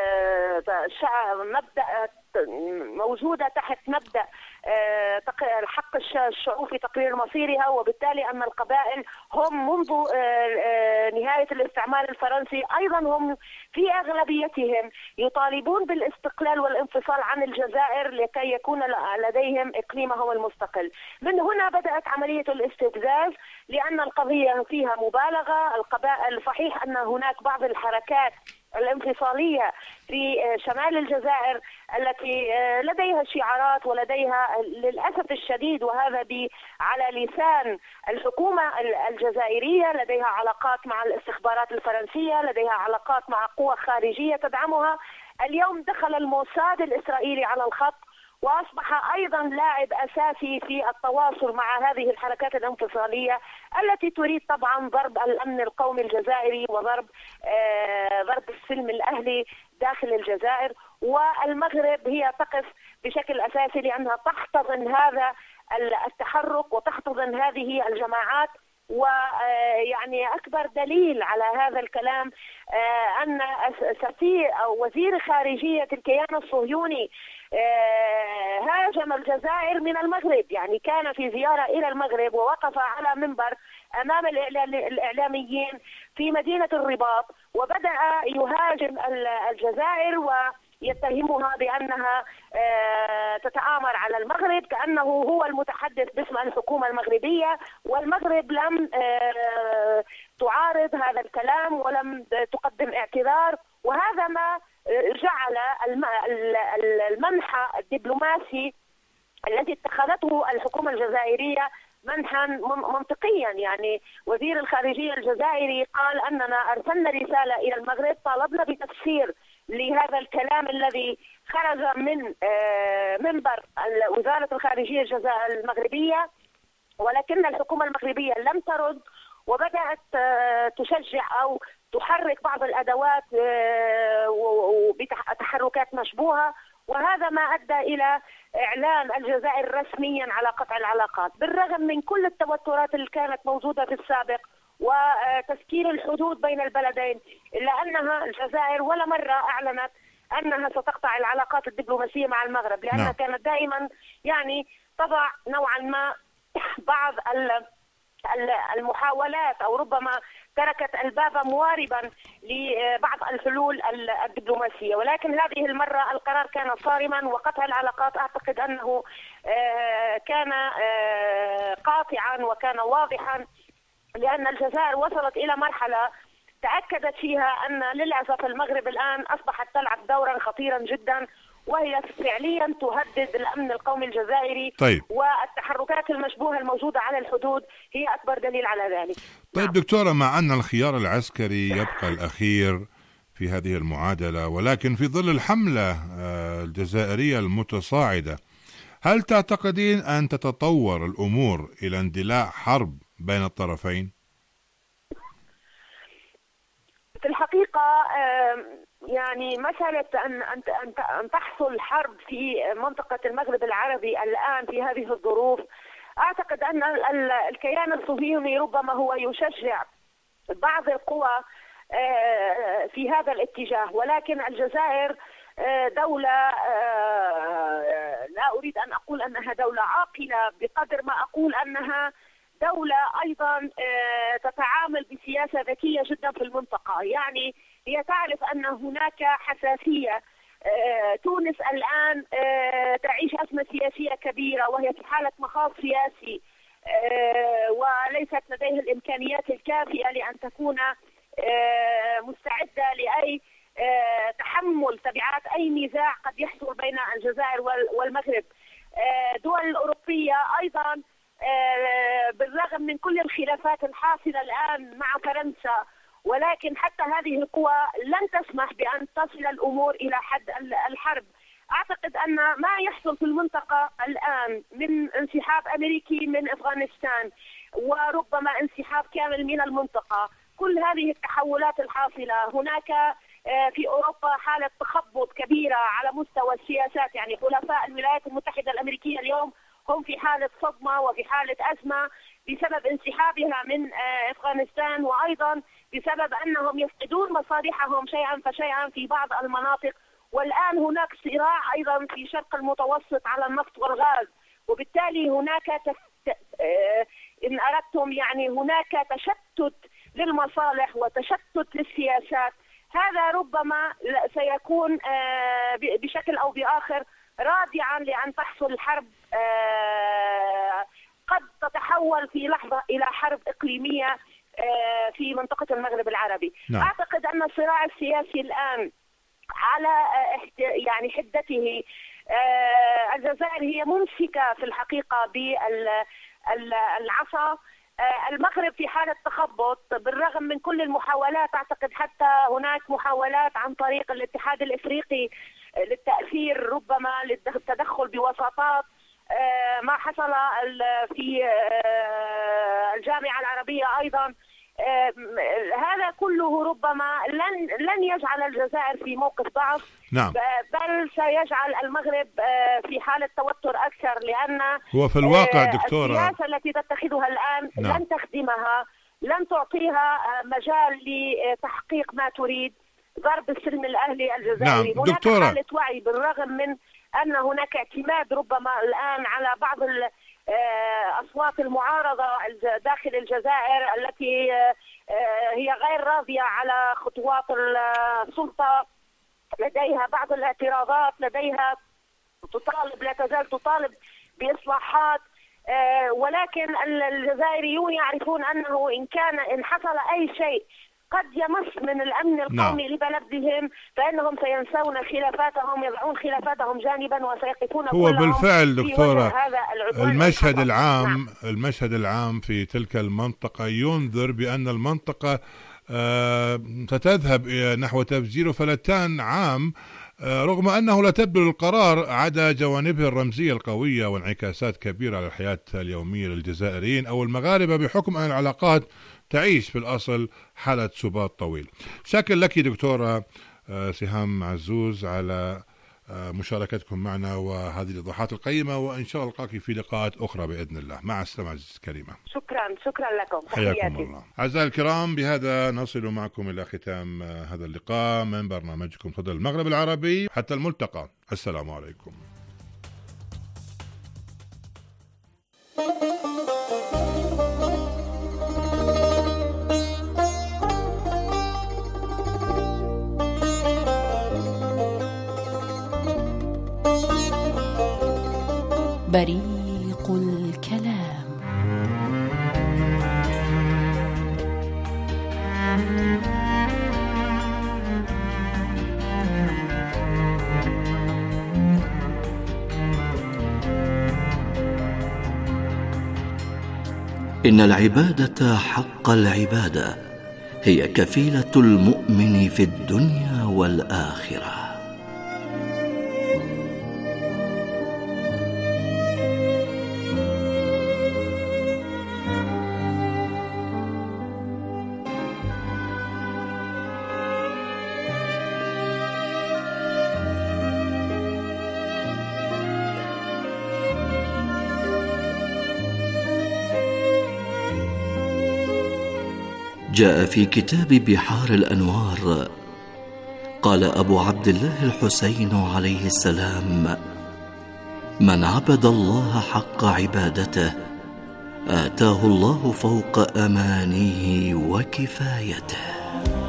مبدأ موجودة تحت مبدأ حق الشعوب في تقرير مصيرها، وبالتالي أن القبائل هم منذ نهاية الاستعمار الفرنسي أيضا هم في أغلبيتهم يطالبون بالاستقلال والانفصال عن الجزائر لكي يكون لديهم إقليمهم المستقل. من هنا بدأت عملية الاستفزاز لأن القضية فيها مبالغة. القبائل صحيح أن هناك بعض الحركات الانفصالية في شمال الجزائر التي لديها شعارات ولديها للأسف الشديد، وهذا على لسان الحكومة الجزائرية، لديها علاقات مع الاستخبارات الفرنسية، لديها علاقات مع قوى خارجية تدعمها. اليوم دخل الموساد الإسرائيلي على الخط وأصبح أيضا لاعب أساسي في التواصل مع هذه الحركات الانفصالية التي تريد طبعا ضرب الأمن القومي الجزائري وضرب ضرب السلم الأهلي داخل الجزائر. والمغرب هي تقف بشكل أساسي لأنها تحتضن هذا التحرك وتحتضن هذه الجماعات. ويعني أكبر دليل على هذا الكلام أن سفير أو وزير خارجية الكيان الصهيوني هاجم الجزائر من المغرب، يعني كان في زيارة إلى المغرب ووقف على منبر أمام الإعلاميين في مدينة الرباط وبدأ يهاجم الجزائر ويتهمها بأنها تتآمر على المغرب كأنه هو المتحدث باسم الحكومة المغربية، والمغرب لم تعارض هذا الكلام ولم تقدم اعتذار. وهذا ما جعل المنحى الدبلوماسي الذي اتخذته الحكومة الجزائرية منحا منطقيا. يعني وزير الخارجية الجزائري قال أننا أرسلنا رسالة إلى المغرب طالبنا بتفسير لهذا الكلام الذي خرج من منبر وزارة الخارجية المغربية، ولكن الحكومة المغربية لم ترد وبدأت تشجع أو تحرك بعض الأدوات بتحركات مشبوهة، وهذا ما أدى إلى إعلان الجزائر رسميا على قطع العلاقات بالرغم من كل التوترات اللي كانت موجودة في السابق وتسكير الحدود بين البلدين، إلا أنها الجزائر ولا مرة أعلنت أنها ستقطع العلاقات الدبلوماسية مع المغرب، لأنها كانت دائما يعني تضع نوعا ما بعض المحاولات أو ربما تركت الباب مواربا لبعض الحلول الدبلوماسية. ولكن هذه المرة القرار كان صارما وقطع العلاقات أعتقد أنه كان قاطعا وكان واضحا، لأن الجزائر وصلت إلى مرحلة تأكدت فيها أن للأسف المغرب الآن أصبحت تلعب دورا خطيرا جدا وهي فعليا تهدد الأمن القومي الجزائري. طيب. والتحركات المشبوهة الموجودة على الحدود هي أكبر دليل على ذلك. طيب دكتورة، مع أن الخيار العسكري يبقى الأخير في هذه المعادلة، ولكن في ظل الحملة الجزائرية المتصاعدة، هل تعتقدين أن تتطور الأمور إلى اندلاع حرب بين الطرفين؟ في الحقيقة يعني مسألة أن تحصل حرب في منطقة المغرب العربي الآن في هذه الظروف، أعتقد أن الكيان الصهيوني ربما هو يشجع بعض القوى في هذا الاتجاه، ولكن الجزائر دولة لا أريد أن أقول أنها دولة عاقلة بقدر ما أقول أنها دولة أيضا تتعامل بسياسة ذكية جدا في المنطقة. يعني هي تعرف أن هناك حساسية. تونس الآن تعيش أزمة سياسية كبيرة وهي في حالة مخاض سياسي، وليست لديها الإمكانيات الكافية لأن تكون مستعدة لأي تحمل تبعات أي نزاع قد يحصل بين الجزائر والمغرب. دول الأوروبية أيضا بالرغم من كل الخلافات الحاصلة الآن مع فرنسا، ولكن حتى هذه القوى لن تسمح بأن تصل الأمور إلى حد الحرب. أعتقد أن ما يحصل في المنطقة الآن من انسحاب أمريكي من أفغانستان وربما انسحاب كامل من المنطقة، كل هذه التحولات الحاصلة، هناك في أوروبا حالة تخبط كبيرة على مستوى السياسات. يعني حلفاء الولايات المتحدة الأمريكية اليوم هم في حالة صدمة وفي حالة أزمة بسبب انسحابها من أفغانستان، وأيضا بسبب أنهم يفقدون مصالحهم شيئا فشيئا في بعض المناطق. والآن هناك صراع أيضا في شرق المتوسط على النفط والغاز، وبالتالي هناك إن أردتم يعني هناك تشتت للمصالح وتشتت للسياسات. هذا ربما سيكون بشكل أو بآخر رادعا لأن تحصل حرب قد تتحول في لحظة إلى حرب إقليمية في منطقة المغرب العربي. نعم. أعتقد أن الصراع السياسي الآن على يعني حدته، الجزائر هي ممسكة في الحقيقة بالعصا. المغرب في حالة تخبط بالرغم من كل المحاولات. أعتقد حتى هناك محاولات عن طريق الاتحاد الإفريقي للتأثير، ربما للتدخل بوساطات. ما حصل في الجامعة العربية أيضا، هذا كله ربما لن يجعل الجزائر في موقف ضعف. نعم. بل سيجعل المغرب في حالة توتر أكثر، لأن هو في الواقع دكتورة السياسة التي تتخذها الآن نعم. لن تخدمها، لن تعطيها مجال لتحقيق ما تريد، ضرب السلم الأهلي الجزائري. نعم. هناك دكتورة. حالة وعي بالرغم من أن هناك اعتماد ربما الآن على بعض أصوات المعارضة داخل الجزائر التي هي غير راضية على خطوات السلطة، لديها بعض الاعتراضات، لديها تطالب، لا تزال تطالب بإصلاحات، ولكن الجزائريون يعرفون أنه إن حصل أي شيء قد يمس من الأمن القومي لبلدهم فإنهم سينسون خلافاتهم، يضعون خلافاتهم جانبا وسيقفون هو بالفعل دكتورة المشهد العام في تلك المنطقة ينذر بأن المنطقة ستذهب نحو تفجير فلتان عام، رغم أنه لا تبدو القرار عدا جوانبه الرمزية القوية وانعكاسات كبيرة على الحياة اليومية للجزائريين أو المغاربة، بحكم أن العلاقات تعيش في الأصل حالة سباط طويل. شكرا لك دكتورة سهام عزوز على مشاركتكم معنا وهذه الإيضاحات القيمة، وإن شاء الله نلقاك في لقاءات أخرى بإذن الله. مع السلامة عزيزتي الكريمة. شكرا لكم. حياكم الله. أعزائي الكرام، بهذا نصل معكم إلى ختام هذا اللقاء من برنامجكم صدى المغرب العربي. حتى الملتقى، السلام عليكم. بريق الكلام. إن العبادة حق العبادة هي كفيلة المؤمن في الدنيا والآخرة. جاء في كتاب بحار الأنوار: قال أبو عبد الله الحسين عليه السلام: من عبد الله حق عبادته آتاه الله فوق أمانيه وكفايته.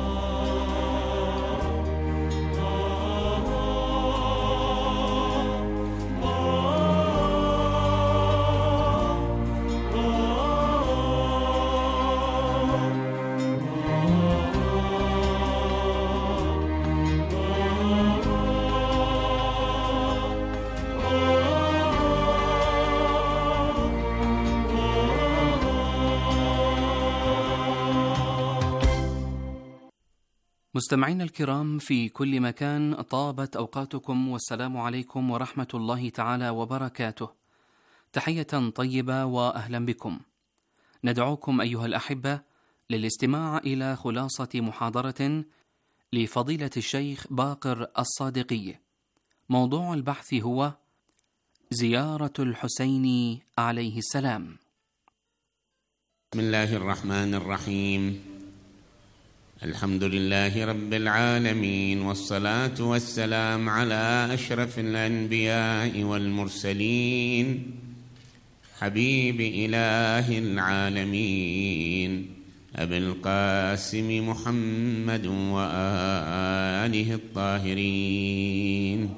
مستمعينا الكرام في كل مكان، طابت أوقاتكم، والسلام عليكم ورحمة الله تعالى وبركاته. تحية طيبة وأهلا بكم. ندعوكم أيها الأحبة للاستماع إلى خلاصة محاضرة لفضيلة الشيخ باقر الصادقي. موضوع البحث هو زيارة الحسين عليه السلام. بسم الله الرحمن الرحيم. الحمد لله رب العالمين، والصلاة والسلام على أشرف الأنبياء والمرسلين، حبيب إله العالمين أبي القاسم محمد وآله الطاهرين.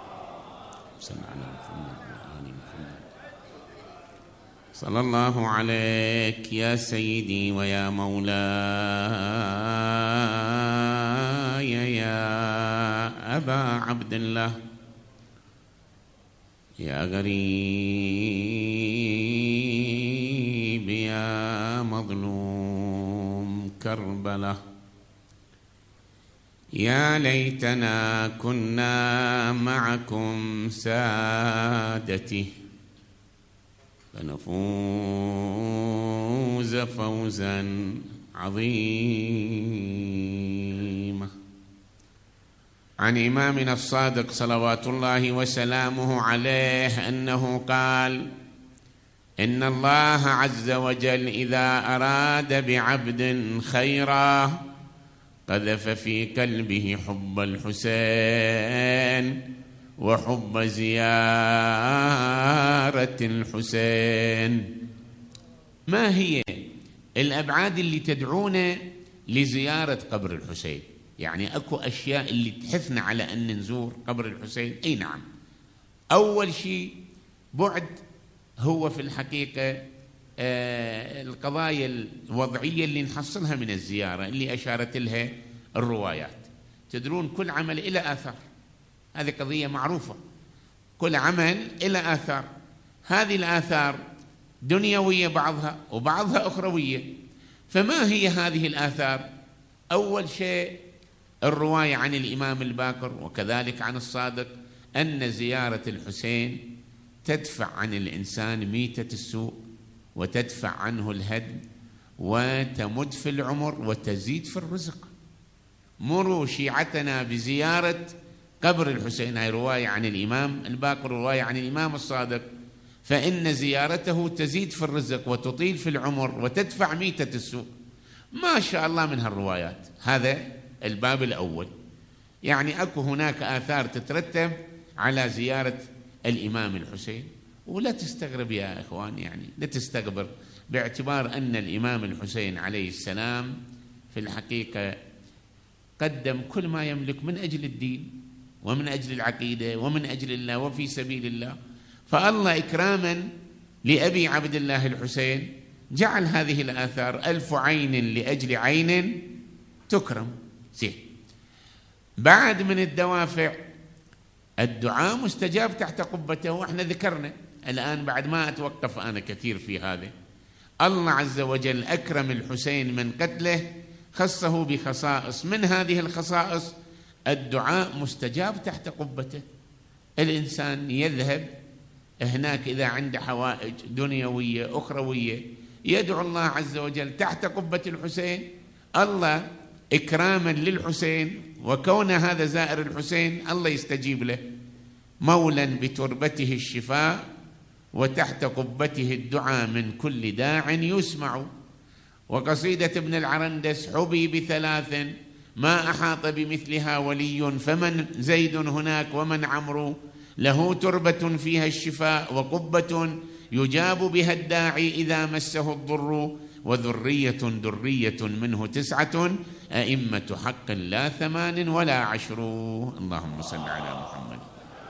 صلى الله عليك يا سيدي ويا مولاي يا أبا عبد الله، يا غريب يا مظلوم كربلة، يا ليتنا كنا معكم سادتي فنفوز فوزا عظيما. عن إمامنا الصادق صلوات الله وسلامه عليه أنه قال: إن الله عز وجل إذا أراد بعبد خيرا قذف في قلبه حب الحسين وحب زيارة الحسين. ما هي الأبعاد اللي تدعونا لزيارة قبر الحسين؟ يعني أكو أشياء اللي تحثنا على أن نزور قبر الحسين. أي نعم. أول شيء بعد هو في الحقيقة القضايا الوضعية اللي نحصلها من الزيارة اللي أشارت لها الروايات. تدرون كل عمل إلى آثار، هذه قضية معروفة، كل عمل إلى آثار. هذه الآثار دنيوية بعضها وبعضها أخروية. فما هي هذه الآثار؟ أول شيء الرواية عن الإمام الباقر وكذلك عن الصادق أن زيارة الحسين تدفع عن الإنسان ميتة السوء وتدفع عنه الهدم وتمد في العمر وتزيد في الرزق. مروا شيعتنا بزيارة قبر الحسين، هاي رواية عن الإمام الباقر، رواية عن الإمام الصادق، فإن زيارته تزيد في الرزق وتطيل في العمر وتدفع ميتة السوء. ما شاء الله من هالروايات. هذا الباب الأول. يعني أكو هناك آثار تترتب على زيارة الإمام الحسين. ولا تستغرب يا إخوان، يعني لا تستغرب، باعتبار أن الإمام الحسين عليه السلام في الحقيقة قدم كل ما يملك من أجل الدين ومن أجل العقيدة ومن أجل الله وفي سبيل الله. فالله إكراما لأبي عبد الله الحسين جعل هذه الآثار 1000 عين لأجل عين تكرم. زين. بعد من الدوافع الدعاء مستجاب تحت قبته، وإحنا ذكرنا الآن بعد ما أتوقف أنا كثير في هذا. الله عز وجل أكرم الحسين من قتله، خصه بخصائص، من هذه الخصائص الدعاء مستجاب تحت قبته. الإنسان يذهب هناك إذا عنده حوائج دنيوية أخروية يدعو الله عز وجل تحت قبة الحسين. الله إكراما للحسين وكون هذا زائر الحسين الله يستجيب له، مولا بتربته الشفاء وتحت قبته الدعاء من كل داع يسمع. وقصيدة ابن العرندس حبي ب3 ما أحاط بمثلها ولي، فمن زيد هناك ومن عمرو، له تربة فيها الشفاء وقبة يجاب بها الداعي إذا مسه الضر، وذرية درية منه 9 أئمة حق لا 8 ولا 10. اللهم صل على محمد.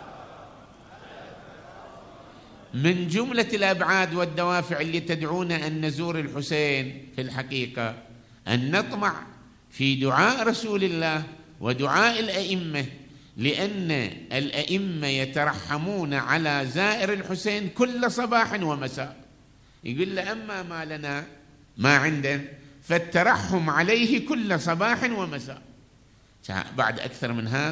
من جملة الأبعاد والدوافع اللي تدعونا أن نزور الحسين في الحقيقة أن نطمع في دعاء رسول الله ودعاء الأئمة، لأن الأئمة يترحمون على زائر الحسين كل صباح ومساء. يقول له أما ما لنا ما عندنا فالترحم عليه كل صباح ومساء. بعد أكثر من هذا،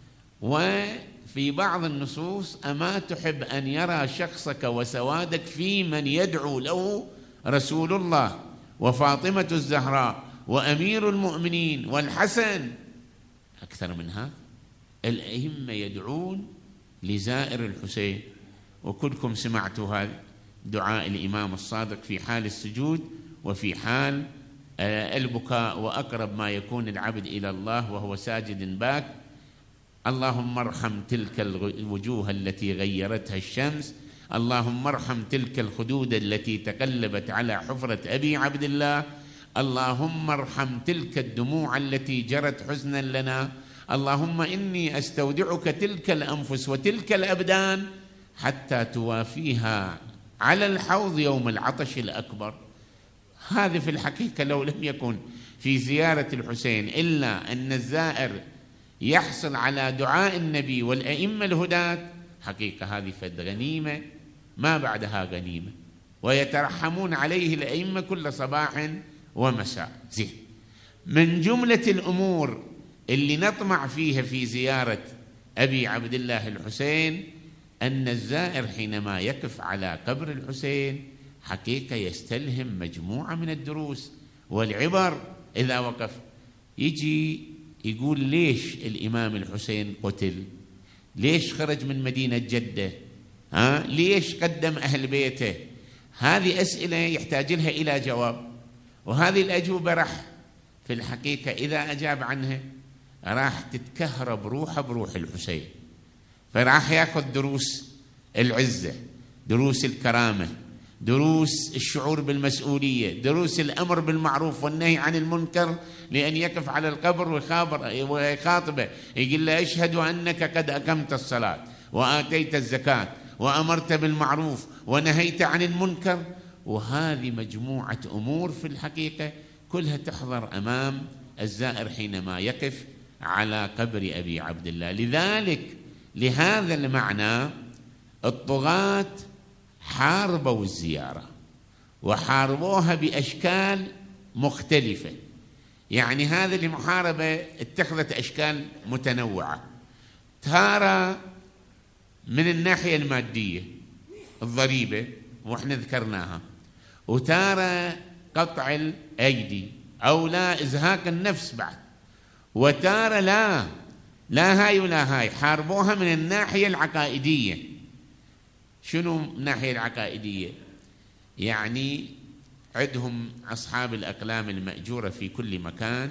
وفي بعض النصوص أما تحب أن يرى شخصك وسوادك في من يدعو له رسول الله وفاطمة الزهراء وأمير المؤمنين والحسن. أكثر من هذا الأئمة يدعون لزائر الحسين، وكلكم سمعتوا هذا دعاء الإمام الصادق في حال السجود وفي حال البكاء، وأقرب ما يكون العبد إلى الله وهو ساجد باك: اللهم ارحم تلك الوجوه التي غيرتها الشمس، اللهم ارحم تلك الخدود التي تقلبت على حفرة أبي عبد الله، اللهم ارحم تلك الدموع التي جرت حزنا لنا، اللهم إني أستودعك تلك الأنفس وتلك الأبدان حتى توافيها على الحوض يوم العطش الأكبر. هذه في الحقيقة لو لم يكن في زيارة الحسين إلا أن الزائر يحصل على دعاء النبي والأئمة الهداة، حقيقة هذه فد غنيمة ما بعدها غنيمة، ويترحمون عليه الأئمة كل صباح ومساء. زين، من جملة الأمور اللي نطمع فيها في زيارة أبي عبد الله الحسين أن الزائر حينما يقف على قبر الحسين حقيقة يستلهم مجموعة من الدروس والعبر. إذا وقف يجي يقول ليش الإمام الحسين قتل، ليش خرج من مدينة جدة، ليش قدم أهل بيته. هذه أسئلة يحتاج لها إلى جواب، وهذه الأجوبة راح في الحقيقة إذا أجاب عنها راح تتكهرب روحه بروح الحسين، فراح يأخذ دروس العزة، دروس الكرامة، دروس الشعور بالمسؤولية، دروس الأمر بالمعروف والنهي عن المنكر، لأن يقف على القبر ويخاطبه يقول له أشهد أنك قد أقمت الصلاة وآتيت الزكاة وأمرت بالمعروف ونهيت عن المنكر. وهذه مجموعة أمور في الحقيقة كلها تحضر أمام الزائر حينما يقف على قبر أبي عبد الله. لذلك لهذا المعنى الطغاة حاربوا الزيارة وحاربوها بأشكال مختلفة، يعني هذه المحاربة اتخذت أشكال متنوعة، تارة من الناحية المادية الضريبة وإحنا ذكرناها، وتارة قطع الأيدي أو لا إزهاق النفس بعد، وتارة لا هاي ولا هاي، حاربوها من الناحية العقائدية. شنو الناحية العقائدية؟ يعني عندهم أصحاب الأقلام المأجورة في كل مكان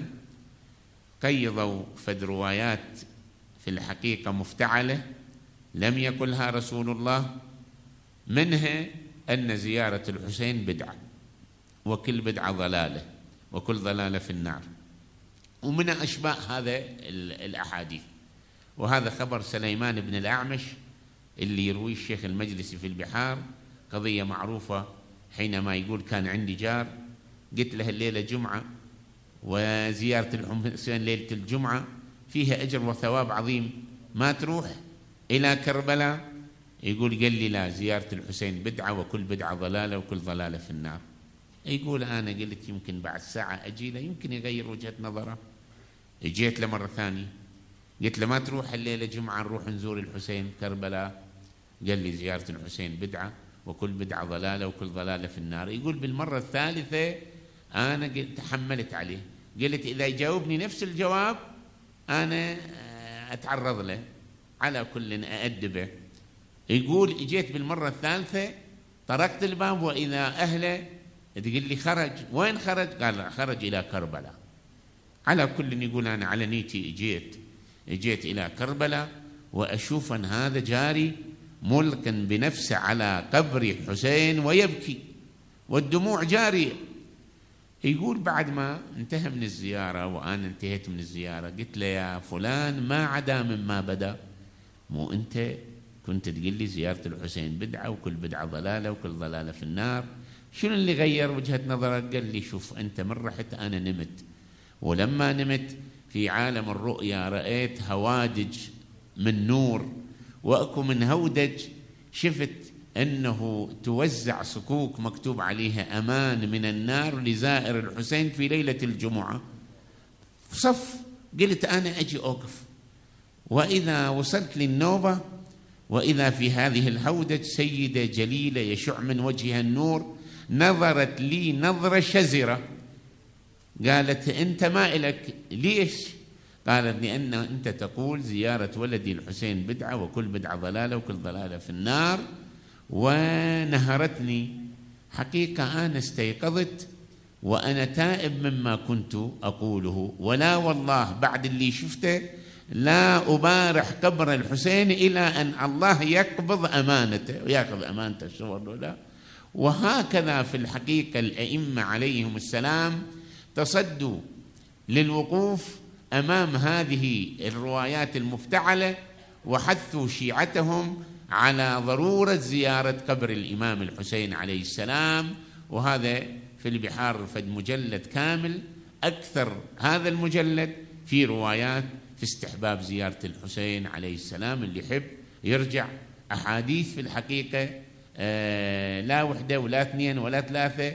قيضوا فد روايات في الحقيقة مفتعلة لم يقلها رسول الله، منها أن زيارة الحسين بدعة، وكل بدعة ضلالة، وكل ضلالة في النار، ومن أشباه هذا الأحاديث. وهذا خبر سليمان بن الأعمش اللي يروي الشيخ المجلسي في البحار، قضية معروفة، حينما يقول كان عندي جار قلت له الليلة جمعة وزيارة الحسين ليلة الجمعة فيها أجر وثواب عظيم، ما تروح إلى كربلاء؟ يقول قال لي لا، زيارة الحسين بدعة وكل بدعة ضلالة وكل ضلالة في النار. يقول أنا قلت يمكن بعد ساعة أجي له يمكن يغير وجهة نظره. جيت له مرة ثانية قلت له ما تروح الليلة جمعة نروح نزور الحسين كربلاء؟ قال لي زيارة الحسين بدعة وكل بدعة ضلالة وكل ضلالة في النار. يقول بالمرة الثالثة أنا تحملت عليه، قلت إذا يجاوبني نفس الجواب أنا أتعرض له، على كل أأدبه. يقول جيت بالمرة الثالثة طرقت الباب وإذا أهله تقول لي خرج. وين خرج؟ قال خرج إلى كربلاء. على كل يقول أنا على نيتي اجيت إلى كربلاء وأشوف أن هذا جاري ملقا بنفسه على قبر حسين ويبكي والدموع جارية. يقول بعد ما انتهى من الزيارة وأنا انتهيت من الزيارة قلت له يا فلان ما عدا مما بدأ، مو أنت كنت تقول لي زيارة الحسين بدعة وكل بدعة ضلالة وكل ضلالة في النار، شنو اللي غير وجهة نظرك؟ قال لي شوف أنت من رحت أنا نمت، ولما نمت في عالم الرؤيا رأيت هوادج من نور، وأكو من هودج شفت أنه توزع صكوك مكتوب عليها أمان من النار لزائر الحسين في ليلة الجمعة. صف قلت أنا أجي أوقف، وإذا وصلت للنوبة وإذا في هذه الهودج سيدة جليلة يشع من وجهها النور، نظرت لي نظرة شزرة، قالت أنت ما إلك، ليش؟ قالت لأن أنت تقول زيارة ولدي الحسين بدعة وكل بدعة ضلالة وكل ضلالة في النار، ونهرتني. حقيقة أنا استيقظت وأنا تائب مما كنت أقوله، ولا والله بعد اللي شفته لا أبارح قبر الحسين إلى أن الله يقبض أمانته ويأخذ أمانته الشغل ولا. وهكذا في الحقيقة الأئمة عليهم السلام تصدوا للوقوف أمام هذه الروايات المفتعلة وحثوا شيعتهم على ضرورة زيارة قبر الإمام الحسين عليه السلام. وهذا في البحار فد مجلد كامل، أكثر هذا المجلد في روايات في استحباب زيارة الحسين عليه السلام. اللي يحب يرجع أحاديث في الحقيقة لا وحدة ولا اثنين ولا ثلاثة،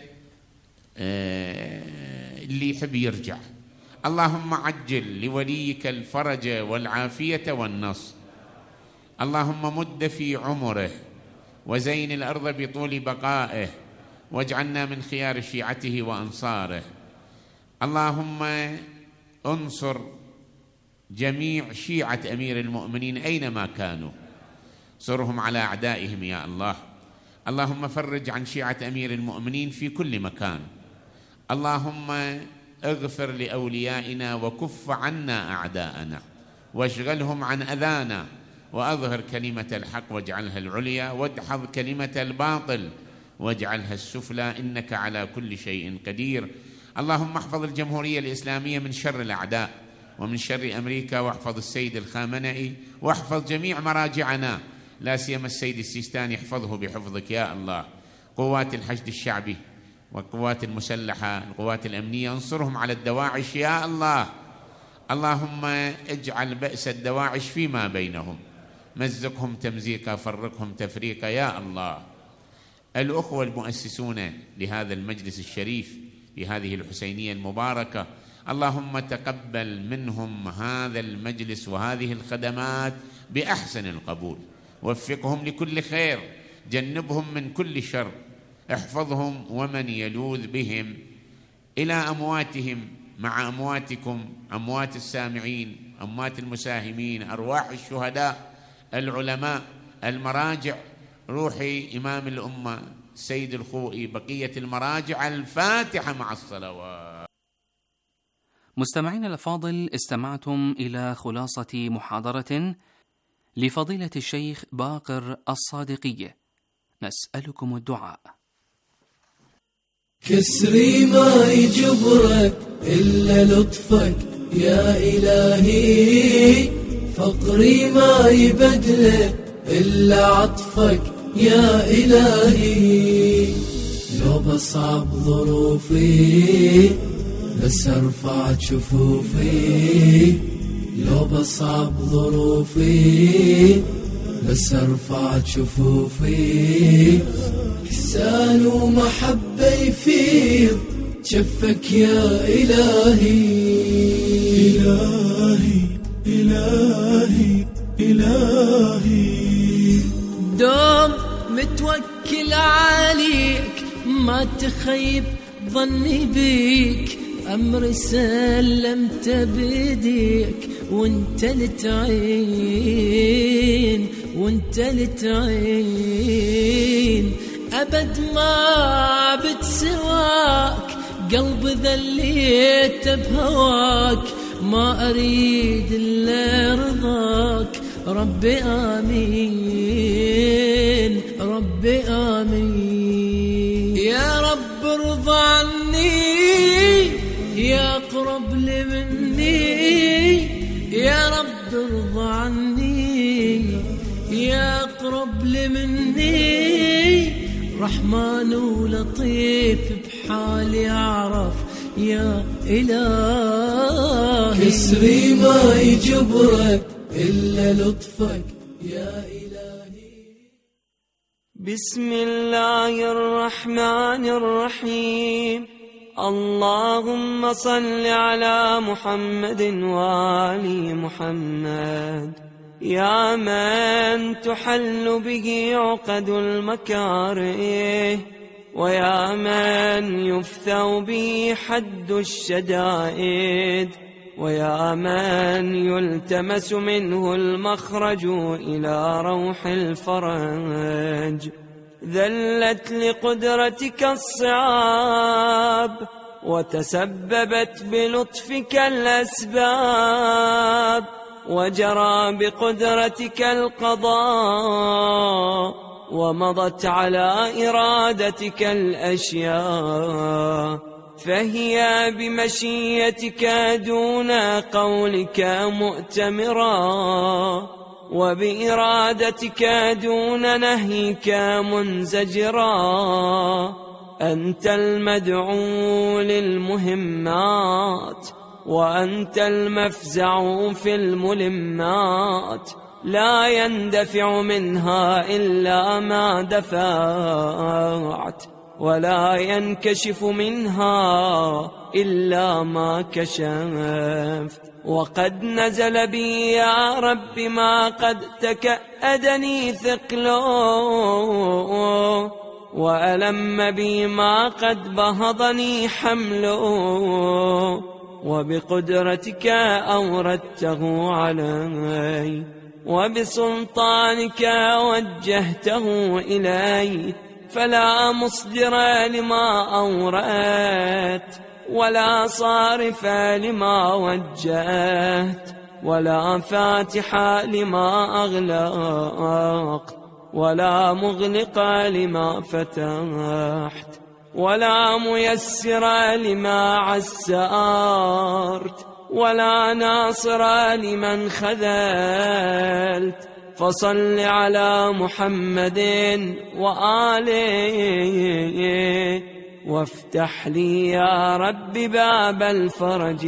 اللي يحب يرجع. اللهم عجل لوليك الفرج والعافية والنصر، اللهم مد في عمره وزين الأرض بطول بقائه واجعلنا من خيار شيعته وأنصاره. اللهم انصر جميع شيعة أمير المؤمنين أينما كانوا، انصرهم على أعدائهم يا الله. اللهم فرج عن شيعة أمير المؤمنين في كل مكان. اللهم اغفر لأوليائنا وكف عنا أعداءنا واشغلهم عن أذانا، وأظهر كلمة الحق واجعلها العليا، وادحض كلمة الباطل واجعلها السفلى، إنك على كل شيء قدير. اللهم احفظ الجمهورية الإسلامية من شر الأعداء ومن شر أمريكا، واحفظ السيد الخامنئي، واحفظ جميع مراجعنا، لا سيما السيد السيستاني، احفظه بحفظك يا الله. قوات الحشد الشعبي والقوات المسلحة القوات الأمنية انصرهم على الدواعش يا الله. اللهم اجعل بأس الدواعش فيما بينهم، مزقهم تمزيقا فرقهم تفريقا يا الله. الأخوة المؤسسون لهذا المجلس الشريف في هذه الحسينية المباركة، اللهم تقبل منهم هذا المجلس وهذه الخدمات بأحسن القبول، وفقهم لكل خير، جنبهم من كل شر، احفظهم ومن يلوذ بهم إلى أمواتهم مع أمواتكم، أموات السامعين، أموات المساهمين، أرواح الشهداء، العلماء، المراجع، روحي إمام الأمة السيد الخوئي، بقية المراجع. الفاتحة مع الصلوات. مستمعين الأفاضل، استمعتم إلى خلاصة محاضرة لفضيلة الشيخ باقر الصادقي. نسألكم الدعاء. كسري ما يجبرك إلا لطفك يا إلهي، فقري ما يبدلك إلا عطفك يا إلهي. لو بصعب ظروفي بس أرفع جفوفي، لو بصعب ظروفي بس أرفع جفوفي. إحسان ومحبة يفيض جفك يا إلهي. إلهي إلهي إلهي، دوم متوكل عليك ما تخيب ظني بيك، أمر سلمت بيديك وانت لتعين وانت لتعين. أبد ما بتسواك، قلب ذليت بهواك، ما أريد إلا رضاك. ربي آمين، ربي آمين. يا رب ارضى عني، يا قرب لي مني، يا رب ارضى عني، يا قرب لي مني. رحمن ولطيف بحالي أعرف يا إلهي، كسري ما يجبرك إلا لطفك يا إلهي. بسم الله الرحمن الرحيم. اللهم صل على محمد وآل محمد. يا من تحل به عقد المكاره، ويا من يفثو به حد الشدائد، ويا من يلتمس منه المخرج إلى روح الفرج. ذلت لقدرتك الصعاب، وتسببت بلطفك الأسباب، وجرى بقدرتك القضاء، ومضت على إرادتك الأشياء. فهي بمشيتك دون قولك مؤتمرا، وبإرادتك دون نهيك منزجرا. أنت المدعو للمهمات، وأنت المفزع في الملمات. لا يندفع منها إلا ما دفعت، ولا ينكشف منها إلا ما كشفت. وقد نزل بي يا رب ما قد تكأدني ثقله، وألم بي ما قد بهضني حمله. وبقدرتك أوردته علي، وبسلطانك وجهته إلي. فلا مصدر لما أوردت، ولا صارف لما وجهت، ولا فاتح لما أغلقت، ولا مغلق لما فتحت، ولا ميسر لما عسرت، ولا ناصر لمن خذلت. فصل على محمد وآله، وافتح لي يا رب باب الفرج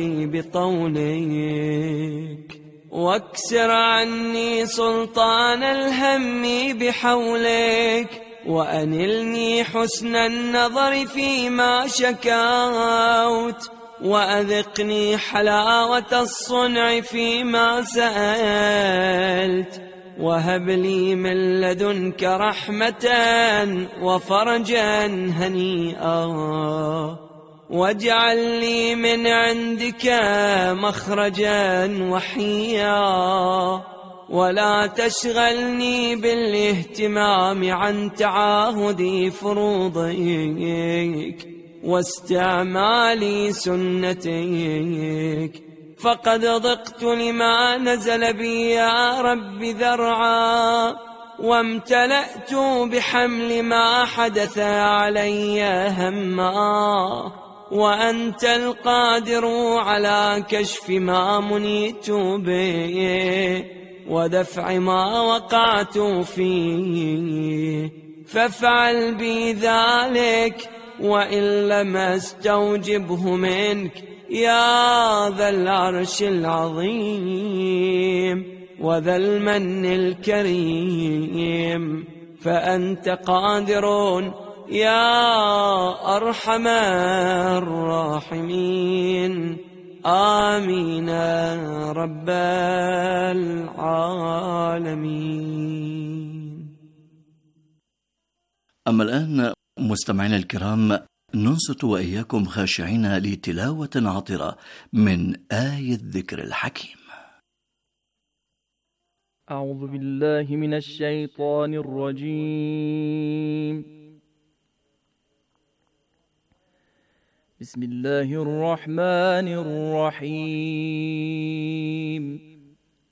بطولك. واكسر عني سلطان الهم بحولك، وأنلني حسن النظر فيما شكوت، وأذقني حلاوة الصنع فيما سألت. وهب لي من لدنك رحمة وفرجا هنيئا، واجعل لي من عندك مخرجا وحيا. ولا تشغلني بالاهتمام عن تعاهد فروضك واستعمال سنتك، فقد ضقت لما نزل بي يا رب ذرعا، وامتلأت بحمل ما حدث علي هما. وأنت القادر على كشف ما منيت به، ودفع ما وقعت فيه. فافعل بي ذلك، وإن لم استوجبه منك يا ذا العرش العظيم وذا المن الكريم. فأنت قادر يا أرحم الراحمين. آمين رب العالمين. أما الآن مستمعينا الكرام، ننصت وإياكم خاشعين لتلاوة عطرة من آية الذكر الحكيم. أعوذ بالله من الشيطان الرجيم. بسم الله الرحمن الرحيم